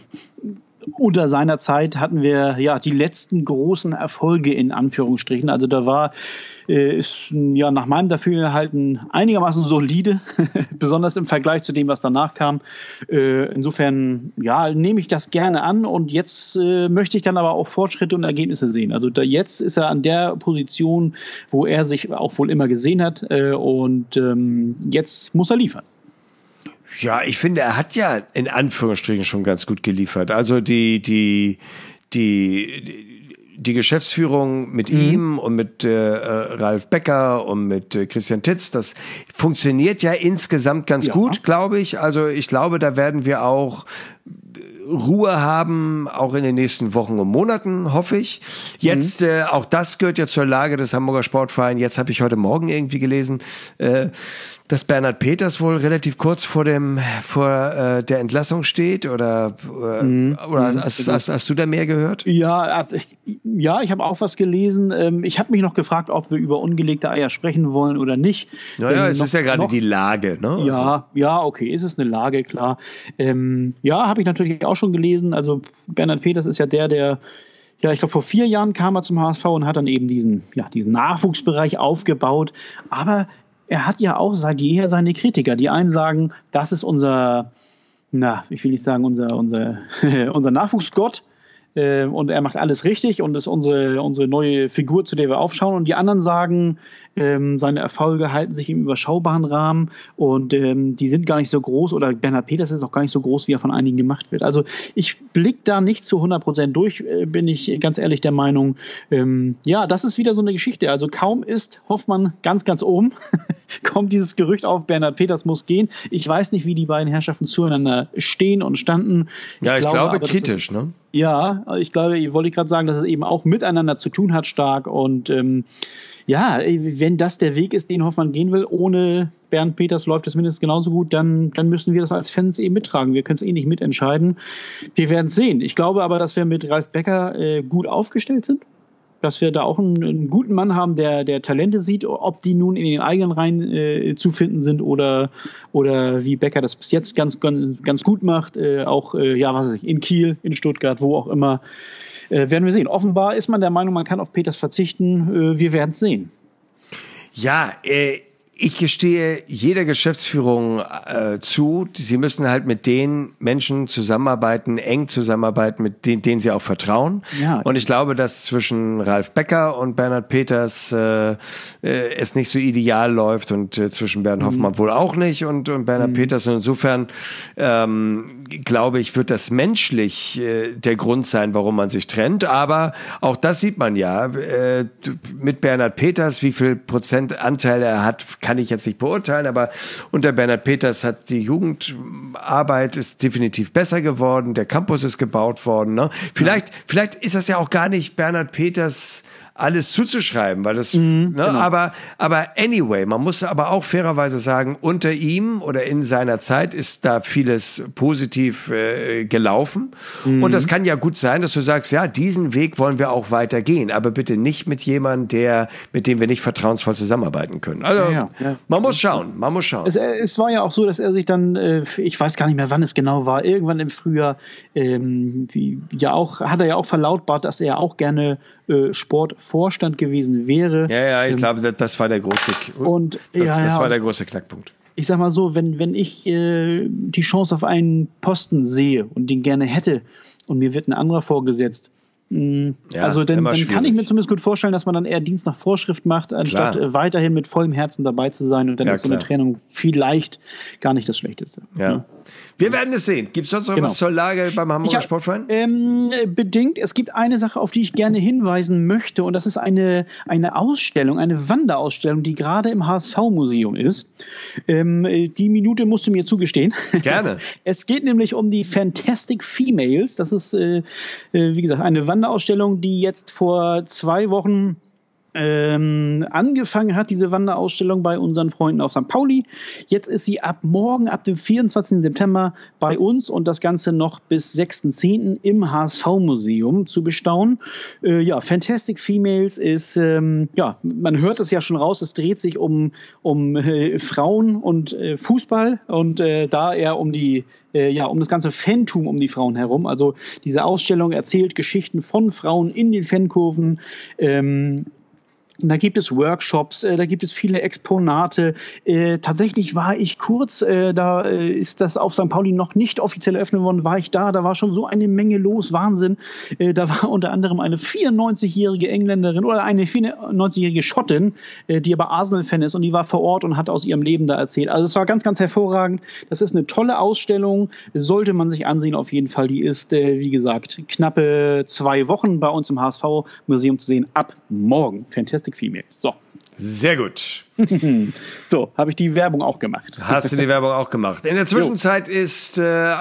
unter seiner Zeit hatten wir ja die letzten großen Erfolge in Anführungsstrichen. Also da war äh, ist ja nach meinem Dafürhalten einigermaßen solide, besonders im Vergleich zu dem, was danach kam. Äh, insofern ja nehme ich das gerne an und jetzt äh, möchte ich dann aber auch Fortschritte und Ergebnisse sehen. Also da, jetzt ist er an der Position, wo er sich auch wohl immer gesehen hat äh, und ähm, jetzt muss er liefern. Ja, ich finde, er hat ja in Anführungsstrichen schon ganz gut geliefert. Also die, die, die, die Geschäftsführung mit mhm. ihm und mit äh, Ralf Becker und mit äh, Christian Titz, das funktioniert ja insgesamt ganz ja. gut, glaube ich. Also ich glaube, da werden wir auch Ruhe haben, auch in den nächsten Wochen und Monaten, hoffe ich. Jetzt, mhm. äh, auch das gehört ja zur Lage des Hamburger Sportvereins. Jetzt habe ich heute Morgen irgendwie gelesen, äh, dass Bernhard Peters wohl relativ kurz vor dem vor äh, der Entlassung steht oder äh, mhm. oder hast, hast, hast du da mehr gehört? Ja, ja, ich habe auch was gelesen. Ich habe mich noch gefragt, ob wir über ungelegte Eier sprechen wollen oder nicht. Naja, ähm, es noch, ist ja gerade noch, die Lage, ne? Ja, also. ja, okay, ist es eine Lage, klar. Ähm, ja, habe ich natürlich auch schon gelesen. Also Bernhard Peters ist ja der, der ja, ich glaube, vor vier Jahren kam er zum H S V und hat dann eben diesen, ja, diesen Nachwuchsbereich aufgebaut. Aber er hat ja auch seit jeher seine Kritiker. Die einen sagen, das ist unser, na, ich will nicht sagen, unser, unser, unser Nachwuchsgott. Äh, und er macht alles richtig und ist unsere, unsere neue Figur, zu der wir aufschauen. Und die anderen sagen, ähm, seine Erfolge halten sich im überschaubaren Rahmen und ähm, die sind gar nicht so groß oder Bernhard Peters ist auch gar nicht so groß, wie er von einigen gemacht wird. Also ich blicke da nicht zu hundert Prozent durch, äh, bin ich ganz ehrlich der Meinung. Ähm, ja, das ist wieder so eine Geschichte. Also kaum ist Hoffmann ganz, ganz oben, kommt dieses Gerücht auf, Bernhard Peters muss gehen. Ich weiß nicht, wie die beiden Herrschaften zueinander stehen und standen. Ich ja, ich glaube, glaube aber, kritisch, ist, ne? Ja, ich glaube, ich wollte gerade sagen, dass es eben auch miteinander zu tun hat stark und ähm, ja, wenn das der Weg ist, den Hoffmann gehen will, ohne Bernd Peters läuft es mindestens genauso gut, dann, dann müssen wir das als Fans eben mittragen. Wir können es eh nicht mitentscheiden. Wir werden es sehen. Ich glaube aber, dass wir mit Ralf Becker äh, gut aufgestellt sind, dass wir da auch einen, einen guten Mann haben, der, der Talente sieht, ob die nun in den eigenen Reihen äh, zu finden sind oder, oder wie Becker das bis jetzt ganz, ganz, ganz gut macht, äh, auch äh, ja, was weiß ich, in Kiel, in Stuttgart, wo auch immer. Äh, werden wir sehen. Offenbar ist man der Meinung, man kann auf Peters verzichten. Äh, wir werden es sehen. Ja, äh, ich gestehe jeder Geschäftsführung äh, zu, sie müssen halt mit den Menschen zusammenarbeiten, eng zusammenarbeiten, mit denen, denen sie auch vertrauen. Ja. Und ich glaube, dass zwischen Ralf Becker und Bernhard Peters äh, äh, es nicht so ideal läuft und äh, zwischen Bernd Hoffmann mhm. wohl auch nicht und, und Bernhard mhm. Peters. Und insofern ähm, glaube ich, wird das menschlich äh, der Grund sein, warum man sich trennt. Aber auch das sieht man ja äh, mit Bernhard Peters, wie viel Prozent Anteil er hat, kann ich jetzt nicht beurteilen, aber unter Bernhard Peters hat die Jugendarbeit ist definitiv besser geworden, der Campus ist gebaut worden. Ne? Vielleicht, ja. vielleicht ist das ja auch gar nicht Bernhard Peters alles zuzuschreiben, weil das, mhm, ne, genau. aber, aber anyway, man muss aber auch fairerweise sagen, unter ihm oder in seiner Zeit ist da vieles positiv äh, gelaufen. Mhm. Und das kann ja gut sein, dass du sagst, ja, diesen Weg wollen wir auch weitergehen, aber bitte nicht mit jemandem, der, mit dem wir nicht vertrauensvoll zusammenarbeiten können. Also, ja, ja, ja. man muss schauen, man muss schauen. Es, es war ja auch so, dass er sich dann, äh, ich weiß gar nicht mehr, wann es genau war, irgendwann im Frühjahr, ähm, wie, ja auch, hat er ja auch verlautbart, dass er auch gerne äh, Sportvorstand gewesen wäre. Ja, ja, ich ähm, glaube, das, das war der große, und, das, ja, das ja, war der große Knackpunkt. Ich sag mal so, wenn, wenn ich äh, die Chance auf einen Posten sehe und den gerne hätte und mir wird ein anderer vorgesetzt, mh, ja, also dann, dann kann ich mir zumindest gut vorstellen, dass man dann eher Dienst nach Vorschrift macht, anstatt äh, weiterhin mit vollem Herzen dabei zu sein, und dann ja, ist so eine Trennung vielleicht gar nicht das Schlechteste. Ja. Ja. Wir werden es sehen. Gibt es sonst noch genau. was zur Lage beim Hamburger hab, Sportverein? Ähm, bedingt. Es gibt eine Sache, auf die ich gerne hinweisen möchte, und das ist eine, eine Ausstellung, eine Wanderausstellung, die gerade im H S V-Museum ist. Ähm, die Minute musst du mir zugestehen. Gerne. Es geht nämlich um die Fantastic Females. Das ist, äh, wie gesagt, eine Wanderausstellung, die jetzt vor zwei Wochen Ähm, angefangen hat, diese Wanderausstellung bei unseren Freunden auf Sankt Pauli. Jetzt ist sie ab morgen, ab dem vierundzwanzigsten September bei uns, und das Ganze noch bis sechsten zehnten im H S V-Museum zu bestaunen. Äh, ja, Fantastic Females ist, ähm, ja, man hört es ja schon raus, es dreht sich um, um äh, Frauen und äh, Fußball, und äh, da eher um die Äh, ja, um das ganze Fantum um die Frauen herum. Also diese Ausstellung erzählt Geschichten von Frauen in den Fankurven. Ähm, Da gibt es Workshops, äh, da gibt es viele Exponate. Äh, tatsächlich war ich kurz, äh, da äh, ist das auf Sankt Pauli noch nicht offiziell eröffnet worden, war ich da, da war schon so eine Menge los, Wahnsinn. Äh, da war unter anderem eine vierundneunzigjährige Engländerin oder eine vierundneunzigjährige Schottin, äh, die aber Arsenal-Fan ist, und die war vor Ort und hat aus ihrem Leben da erzählt. Also es war ganz, ganz hervorragend. Das ist eine tolle Ausstellung, sollte man sich ansehen auf jeden Fall. Die ist, äh, wie gesagt, knappe zwei Wochen bei uns im H S V-Museum zu sehen, ab morgen. Fantastic Females. So. Sehr gut. So, habe ich die Werbung auch gemacht. Hast du die Werbung auch gemacht. In der Zwischenzeit jo. ist äh,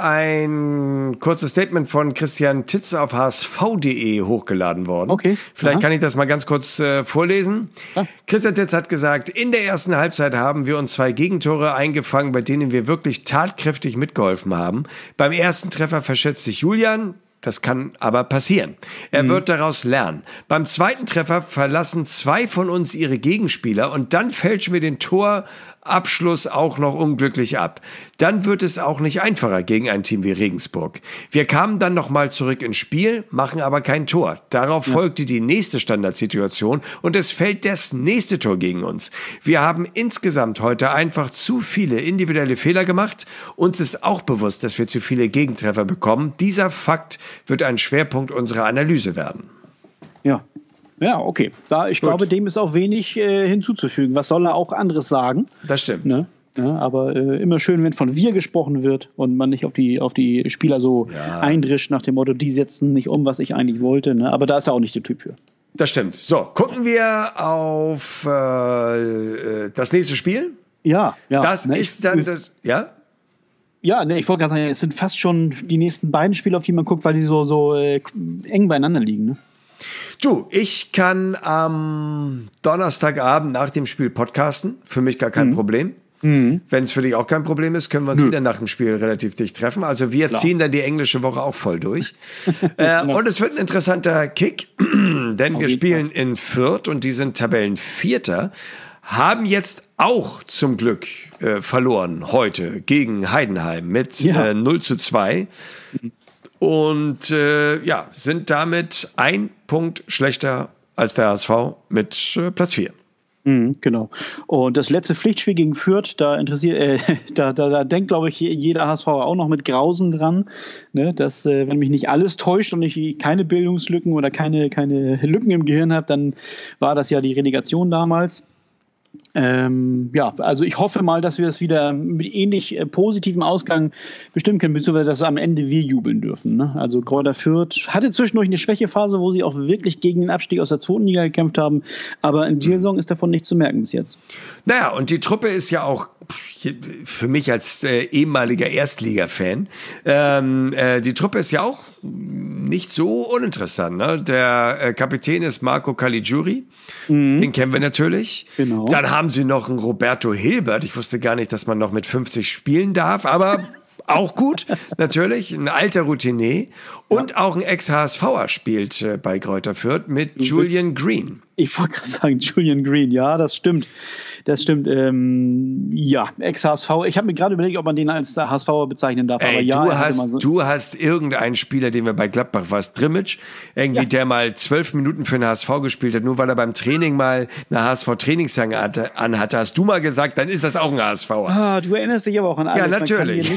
ein kurzes Statement von Christian Titz auf h s v punkt d e hochgeladen worden. Okay. Vielleicht Aha. kann ich das mal ganz kurz äh, vorlesen. Ja. Christian Titz hat gesagt, in der ersten Halbzeit haben wir uns zwei Gegentore eingefangen, bei denen wir wirklich tatkräftig mitgeholfen haben. Beim ersten Treffer verschätzt sich Julian. Das kann aber passieren. Er mhm. wird daraus lernen. Beim zweiten Treffer verlassen zwei von uns ihre Gegenspieler, und dann fälschen wir den Torabschluss auch noch unglücklich ab. Dann wird es auch nicht einfacher gegen ein Team wie Regensburg. Wir kamen dann nochmal zurück ins Spiel, machen aber kein Tor. Darauf ja. folgte die nächste Standardsituation, und es fällt das nächste Tor gegen uns. Wir haben insgesamt heute einfach zu viele individuelle Fehler gemacht. Uns ist auch bewusst, dass wir zu viele Gegentreffer bekommen. Dieser Fakt wird ein Schwerpunkt unserer Analyse werden. Ja, ja, okay. Da, ich Gut. glaube, dem ist auch wenig äh, hinzuzufügen. Was soll er auch anderes sagen? Das stimmt. Ne? Ja, aber äh, immer schön, wenn von wir gesprochen wird und man nicht auf die, auf die Spieler so ja. eindrischt nach dem Motto, die setzen nicht um, was ich eigentlich wollte. Ne? Aber da ist er auch nicht der Typ für. Das stimmt. So, gucken wir auf äh, das nächste Spiel. Ja, ja. Das ne, ist dann, das, ja? Ja, ne, ich wollte gerade sagen, es sind fast schon die nächsten beiden Spiele, auf die man guckt, weil die so, so äh, eng beieinander liegen. Ne? Du, ich kann am Donnerstagabend nach dem Spiel podcasten. Für mich gar kein mhm. Problem. Mhm. Wenn es für dich auch kein Problem ist, können wir uns Nö. wieder nach dem Spiel relativ dicht treffen. Also wir Klar. ziehen dann die englische Woche auch voll durch. äh, genau. Und es wird ein interessanter Kick, denn auf wir spielen Fall. in Fürth, und die sind Tabellenvierter. Haben jetzt auch zum Glück äh, verloren heute gegen Heidenheim mit ja. äh, null zu zwei. Und äh, ja, sind damit ein Punkt schlechter als der H S V mit äh, Platz vier. Mhm, genau. Und das letzte Pflichtspiel gegen Fürth, da interessiert, äh, da, da, da denkt, glaube ich, jeder H S V auch noch mit Grausen dran, ne, dass, äh, wenn mich nicht alles täuscht und ich keine Bildungslücken oder keine, keine Lücken im Gehirn habe, dann war das ja die Relegation damals. Ähm, ja, also ich hoffe mal, dass wir es wieder mit ähnlich äh, positivem Ausgang bestimmen können, beziehungsweise dass am Ende wir jubeln dürfen. Ne? Also Greuther Fürth hatte zwischendurch eine Schwächephase, wo sie auch wirklich gegen den Abstieg aus der zweiten Liga gekämpft haben, aber in dieser Saison ist davon nichts zu merken bis jetzt. Naja, und die Truppe ist ja auch für mich als äh, ehemaliger Erstliga-Fan, ähm, äh, die Truppe ist ja auch nicht so uninteressant. Ne? Der äh, Kapitän ist Marco Caligiuri, mhm. den kennen wir natürlich. Genau. Dann haben sie noch einen Roberto Hilbert. Ich wusste gar nicht, dass man noch mit fünfzig spielen darf, aber auch gut, natürlich, ein alter Routinier. Und ja. auch ein Ex-H S Ver spielt äh, bei Greuther Fürth mit Julian Green. Ich wollte gerade sagen, Julian Green, ja, das stimmt. Das stimmt, ähm, ja, Ex-H S V. Ich habe mir gerade überlegt, ob man den als H S V bezeichnen darf. Ey, aber ja, du, hast, so du hast irgendeinen Spieler, den wir bei Gladbach warst, Drimmitsch, irgendwie, ja. der mal zwölf Minuten für den H S V gespielt hat, nur weil er beim Training mal eine H S V-Trainingsjacke anhatte. Hast du mal gesagt, dann ist das auch ein H S V. Ah, du erinnerst dich aber auch an alles. Ja, natürlich.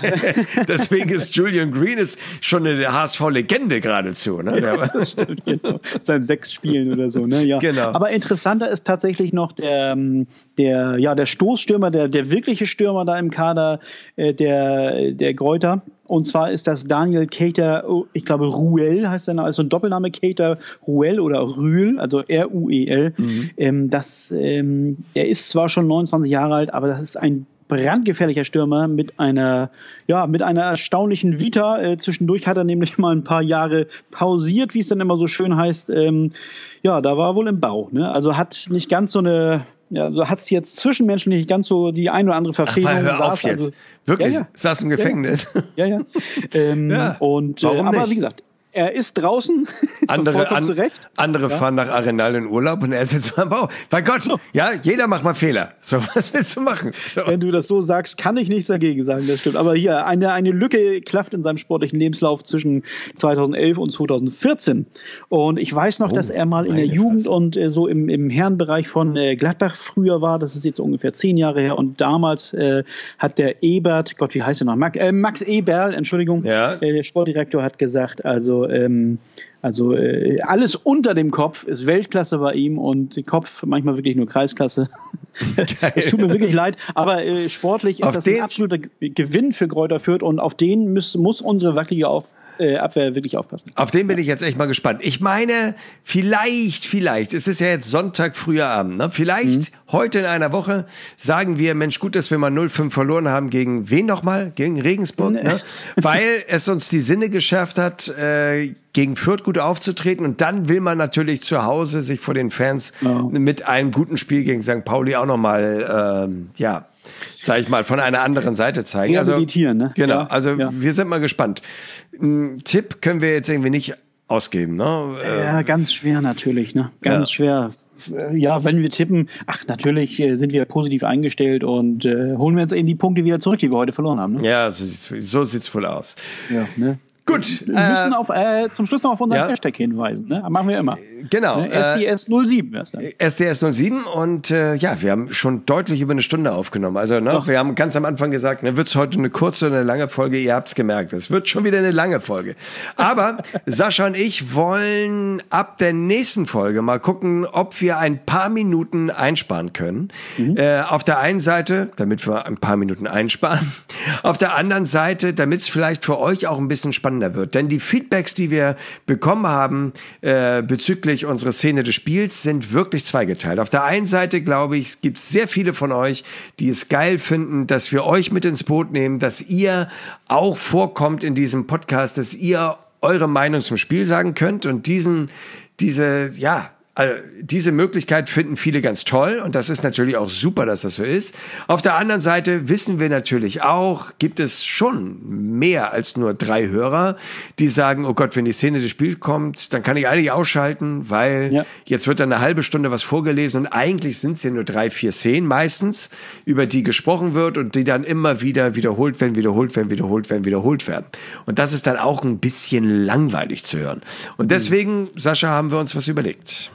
Deswegen ist Julian Green ist schon eine H S V-Legende geradezu. Ne? Ja, das stimmt, genau. Seit sechs Spielen oder so. Ne? Ja. Genau. Aber interessanter ist tatsächlich noch der, der, ja, der Stoßstürmer, der, der wirkliche Stürmer da im Kader äh, der, der Greuther. Und zwar ist das Daniel Keita, ich glaube Ruel heißt er noch, also ein Doppelname Keita Ruel oder Rühl, also R U E L. Mhm. Ähm, das, ähm, der ist zwar schon neunundzwanzig Jahre alt, aber das ist ein brandgefährlicher Stürmer mit einer, ja, mit einer erstaunlichen Vita. Äh, zwischendurch hat er nämlich mal ein paar Jahre pausiert, wie es dann immer so schön heißt. Ähm, ja, da war er wohl im Bau. Ne? Also hat nicht ganz so eine, ja, so hat es jetzt zwischenmenschlich nicht ganz so die ein oder andere Verfehlung. Ach, hör auf saß, jetzt. Also, Wirklich? Ja, ja. Saß im Gefängnis? Ja, ja. ja. Ähm, ja. Und, äh, aber nicht? wie gesagt, er ist draußen. Andere, an, zurecht. andere ja. fahren nach Arenal in Urlaub und er ist jetzt mal im Bau. Bei Gott, so. ja, jeder macht mal Fehler. So, was willst du machen? So. Wenn du das so sagst, kann ich nichts dagegen sagen, das stimmt. Aber hier, eine, eine Lücke klafft in seinem sportlichen Lebenslauf zwischen zweitausendelf und zweitausendvierzehn. Und ich weiß noch, oh, dass er mal in der Jugend Fresse. und äh, so im, im Herrenbereich von äh, Gladbach früher war. Das ist jetzt ungefähr zehn Jahre her. Und damals äh, hat der Ebert, Gott, wie heißt er noch? Max, äh, Max Eberl, Entschuldigung, ja. äh, der Sportdirektor hat gesagt, also ähm, Also äh, alles unter dem Kopf ist Weltklasse bei ihm und Kopf manchmal wirklich nur Kreisklasse. Es tut mir wirklich leid, aber äh, sportlich ist auf das ein absoluter Gewinn für Greuther Fürth und auf den muss, muss unsere wackelige auf, äh, Abwehr wirklich aufpassen. Auf den bin ich jetzt echt mal gespannt. Ich meine, vielleicht, vielleicht, es ist ja jetzt Sonntag, früher Abend, ne? Vielleicht mhm. heute in einer Woche sagen wir, Mensch, gut, dass wir mal null fünf verloren haben gegen wen nochmal? Gegen Regensburg, nee. ne? Weil es uns die Sinne geschärft hat, äh, gegen Fürth gut aufzutreten und dann will man natürlich zu Hause sich vor den Fans oh. mit einem guten Spiel gegen Sankt Pauli auch nochmal, ähm, ja, sag ich mal, von einer anderen Seite zeigen. Also, ne? Genau, ja, also ja. wir sind mal gespannt. Einen Tipp können wir jetzt irgendwie nicht ausgeben, ne? Ja, ganz schwer natürlich, ne? Ganz ja. schwer. Ja, wenn wir tippen, ach, natürlich äh, sind wir positiv eingestellt und äh, holen wir jetzt eben die Punkte wieder zurück, die wir heute verloren haben. Ne? Ja, so sieht's, so sieht's wohl aus. Ja, ne? Gut. Wir müssen äh, auf, äh, zum Schluss noch auf unseren ja. Hashtag hinweisen. Ne? Machen wir immer. Genau. Ne? S D S null sieben. Äh, S D S null sieben und äh, ja, wir haben schon deutlich über eine Stunde aufgenommen. Also ne, wir haben ganz am Anfang gesagt, ne, wird es heute eine kurze oder eine lange Folge? Ihr habt's gemerkt, es wird schon wieder eine lange Folge. Aber Sascha und ich wollen ab der nächsten Folge mal gucken, ob wir ein paar Minuten einsparen können. Mhm. Äh, auf der einen Seite, damit wir ein paar Minuten einsparen. Auf der anderen Seite, damit es vielleicht für euch auch ein bisschen spannender wird. Denn die Feedbacks, die wir bekommen haben äh, bezüglich unserer Szene des Spiels, sind wirklich zweigeteilt. Auf der einen Seite, glaube ich, es gibt sehr viele von euch, die es geil finden, dass wir euch mit ins Boot nehmen, dass ihr auch vorkommt in diesem Podcast, dass ihr eure Meinung zum Spiel sagen könnt und diesen, diese, ja, Also diese Möglichkeit finden viele ganz toll und das ist natürlich auch super, dass das so ist. Auf der anderen Seite wissen wir natürlich auch, gibt es schon mehr als nur drei Hörer, die sagen, oh Gott, wenn die Szene des Spiels kommt, dann kann ich eigentlich ausschalten, weil ja. jetzt wird dann eine halbe Stunde was vorgelesen und eigentlich sind es ja nur drei, vier Szenen meistens, über die gesprochen wird und die dann immer wieder wiederholt werden, wiederholt werden, wiederholt werden, wiederholt werden. Und das ist dann auch ein bisschen langweilig zu hören. Und deswegen, Sascha, haben wir uns was überlegt.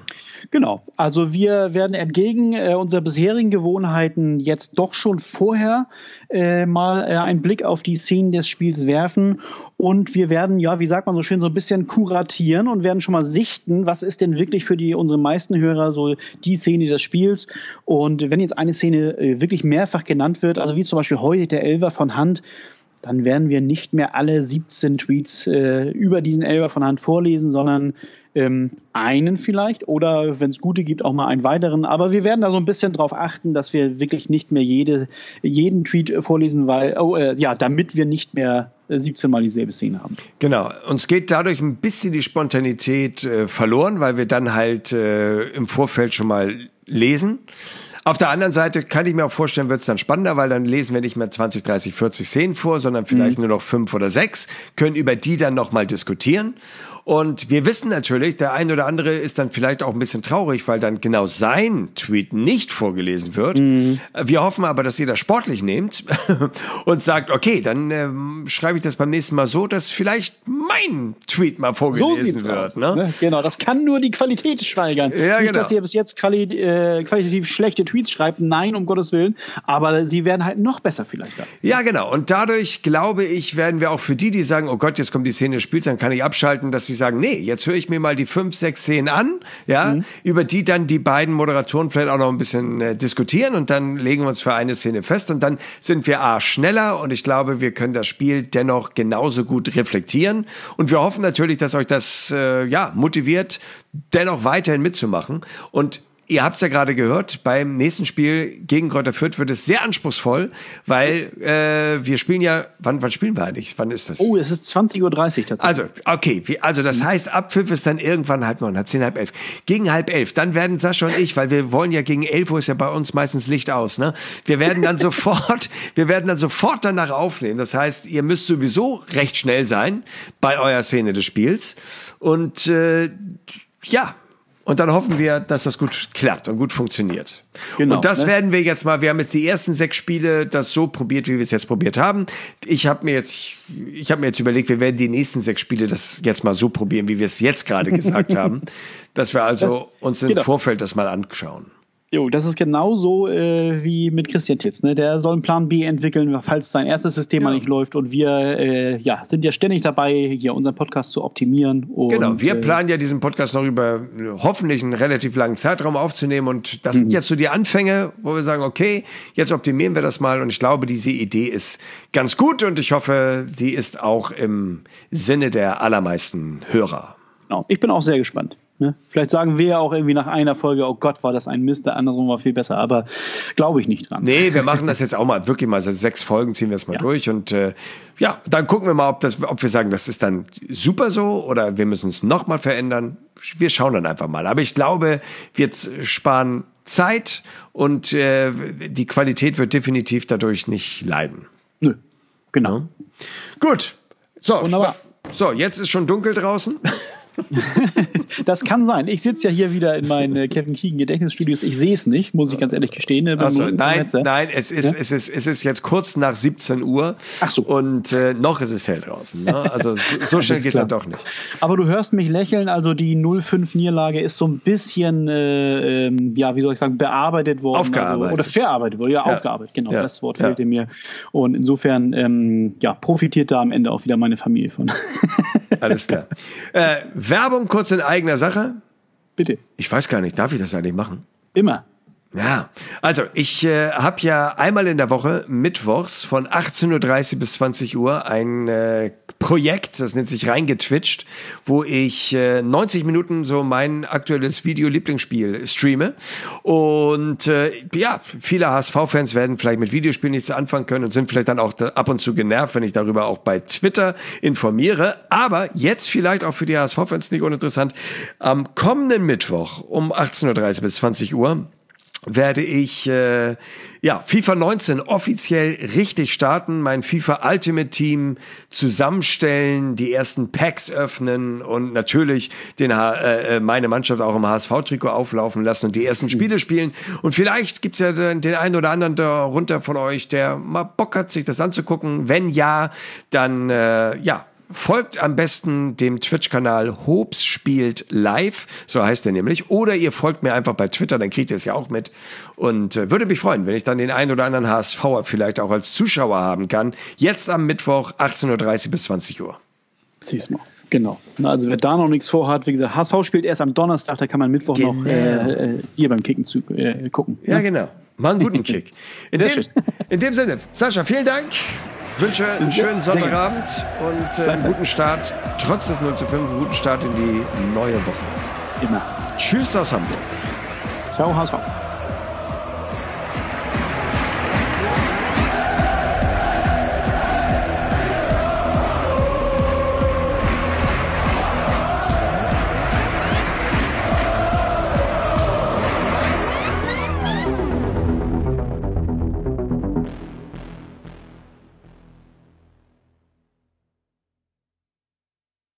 Genau, also wir werden entgegen äh, unserer bisherigen Gewohnheiten jetzt doch schon vorher äh, mal äh, einen Blick auf die Szenen des Spiels werfen und wir werden, ja, wie sagt man so schön, so ein bisschen kuratieren und werden schon mal sichten, was ist denn wirklich für die unsere meisten Hörer so die Szene des Spiels. Und wenn jetzt eine Szene äh, wirklich mehrfach genannt wird, also wie zum Beispiel heute der Elfer von Hand, dann werden wir nicht mehr alle siebzehn Tweets äh, über diesen Elfer von Hand vorlesen, sondern ähm, einen vielleicht oder wenn es gute gibt, auch mal einen weiteren. Aber wir werden da so ein bisschen drauf achten, dass wir wirklich nicht mehr jede, jeden Tweet vorlesen, weil, oh, äh, ja, damit wir nicht mehr siebzehn Mal dieselbe Szene haben. Genau. Uns geht dadurch ein bisschen die Spontanität äh, verloren, weil wir dann halt äh, im Vorfeld schon mal lesen. Auf der anderen Seite kann ich mir auch vorstellen, wird es dann spannender, weil dann lesen wir nicht mehr zwanzig, dreißig, vierzig Szenen vor, sondern vielleicht mhm. nur noch fünf oder sechs, können über die dann nochmal diskutieren. Und wir wissen natürlich, der ein oder andere ist dann vielleicht auch ein bisschen traurig, weil dann genau sein Tweet nicht vorgelesen wird. Mhm. Wir hoffen aber, dass ihr das sportlich nehmt und sagt, okay, dann ähm, schreibe ich das beim nächsten Mal so, dass vielleicht mein Tweet mal vorgelesen so wird. Ne? Genau, das kann nur die Qualität steigern. Ja, nicht, genau. Dass ihr bis jetzt quali äh, qualitativ schlechte Tweets schreibt, nein, um Gottes Willen, aber sie werden halt noch besser vielleicht. Dann. Ja, genau. Und dadurch, glaube ich, werden wir auch für die, die sagen, oh Gott, jetzt kommt die Szene des Spiels, dann kann ich abschalten, dass sie sagen, nee, jetzt höre ich mir mal die fünf, sechs Szenen an, ja, mhm. über die dann die beiden Moderatoren vielleicht auch noch ein bisschen äh, diskutieren und dann legen wir uns für eine Szene fest und dann sind wir A, schneller und ich glaube, wir können das Spiel dennoch genauso gut reflektieren und wir hoffen natürlich, dass euch das, äh, ja, motiviert, dennoch weiterhin mitzumachen und ihr habt es ja gerade gehört, beim nächsten Spiel gegen Greuther Fürth wird es sehr anspruchsvoll, weil äh, wir spielen ja, wann, wann spielen wir eigentlich? Wann ist das? Oh, es ist zwanzig Uhr dreißig tatsächlich. Also, okay, wie, also das mhm. heißt, Abpfiff ist dann irgendwann halb neun, halb zehn, halb elf. Gegen halb elf, dann werden Sascha und ich, weil wir wollen ja gegen elf Uhr ist ja bei uns meistens Licht aus, ne? Wir werden dann sofort, wir werden dann sofort danach aufnehmen. Das heißt, ihr müsst sowieso recht schnell sein bei eurer Szene des Spiels und äh, ja, und dann hoffen wir, dass das gut klappt und gut funktioniert. Genau, und das ne? werden wir jetzt mal, wir haben jetzt die ersten sechs Spiele das so probiert, wie wir es jetzt probiert haben. Ich habe mir jetzt, ich habe mir jetzt überlegt, wir werden die nächsten sechs Spiele das jetzt mal so probieren, wie wir es jetzt gerade gesagt haben. Dass wir also uns im genau. Vorfeld das mal anschauen. Jo, das ist genauso äh, wie mit Christian Titz. Ne? Der soll einen Plan B entwickeln, falls sein erstes System ja. mal nicht läuft. Und wir äh, ja, sind ja ständig dabei, hier unseren Podcast zu optimieren. Und, genau, wir äh, planen ja diesen Podcast noch über hoffentlich einen relativ langen Zeitraum aufzunehmen. Und das mhm. sind jetzt so die Anfänge, wo wir sagen, okay, jetzt optimieren wir das mal. Und ich glaube, diese Idee ist ganz gut. Und ich hoffe, sie ist auch im Sinne der allermeisten Hörer. Genau. Ich bin auch sehr gespannt. Ne? Vielleicht sagen wir ja auch irgendwie nach einer Folge, oh Gott, war das ein Mist, der andersrum war viel besser, aber glaube ich nicht dran. Nee, wir machen das jetzt auch mal, wirklich mal, also sechs Folgen ziehen wir es mal ja. durch und äh, ja, dann gucken wir mal, ob, das, ob wir sagen, das ist dann super so oder wir müssen es nochmal verändern. Wir schauen dann einfach mal. Aber ich glaube, wir sparen Zeit und äh, die Qualität wird definitiv dadurch nicht leiden. Nö, genau. Ja. Gut, so, wunderbar. So, jetzt ist schon dunkel draußen. Das kann sein. Ich sitze ja hier wieder in meinen äh, Kevin Keegan Gedächtnisstudios. Ich sehe es nicht, muss ich ganz ehrlich gestehen. Ne, so, nein, nein, es ist, ja? es ist, es ist jetzt kurz nach siebzehn Uhr. Ach so. Und äh, noch ist es hell draußen. Ne? Also so, so schnell geht es dann doch nicht. Aber du hörst mich lächeln. Also die null fünf Niederlage ist so ein bisschen, äh, ähm, ja, wie soll ich sagen, bearbeitet worden. Aufgearbeitet. Also, oder verarbeitet worden. Ja, ja. aufgearbeitet. Genau, ja. das Wort ja. fehlte mir. Und insofern, ähm, ja, profitiert da am Ende auch wieder meine Familie von. Alles klar. Äh, Werbung kurz in eigener Sache. Bitte. Ich weiß gar nicht, darf ich das eigentlich machen? Immer. Ja, also ich äh, habe ja einmal in der Woche mittwochs von achtzehn Uhr dreißig bis zwanzig Uhr ein äh, Projekt, das nennt sich Reingetwitcht, wo ich äh, neunzig Minuten so mein aktuelles Video-Lieblingsspiel streame. Und äh, ja, viele H S V-Fans werden vielleicht mit Videospielen nichts anfangen können und sind vielleicht dann auch da ab und zu genervt, wenn ich darüber auch bei Twitter informiere. Aber jetzt vielleicht auch für die H S V-Fans nicht uninteressant. Am kommenden Mittwoch um achtzehn Uhr dreißig bis zwanzig Uhr werde ich äh, ja FIFA neunzehn offiziell richtig starten, mein FIFA Ultimate Team zusammenstellen, die ersten Packs öffnen und natürlich den äh, meine Mannschaft auch im H S V-Trikot auflaufen lassen und die ersten Spiele spielen. Und vielleicht gibt's ja den, den einen oder anderen darunter von euch, der mal Bock hat, sich das anzugucken. Wenn ja, dann äh, ja folgt am besten dem Twitch-Kanal Hobbs spielt live, so heißt er nämlich. Oder ihr folgt mir einfach bei Twitter, dann kriegt ihr es ja auch mit. Und äh, würde mich freuen, wenn ich dann den einen oder anderen H S V vielleicht auch als Zuschauer haben kann. Jetzt am Mittwoch, achtzehn Uhr dreißig bis zwanzig Uhr. Siehst mal. Genau. Also wer da noch nichts vorhat, wie gesagt, H S V spielt erst am Donnerstag, da kann man Mittwoch genau. noch äh, hier beim Kicken zu, äh, gucken. Ja, ne? Genau. Mal einen guten Kick. In dem, in dem Sinne, Sascha, vielen Dank. Wünsche einen schönen Sonntagabend und äh, einen guten Start, trotz des null zu fünf, einen guten Start in die neue Woche. Immer. Tschüss aus Hamburg. Ciao, H S V.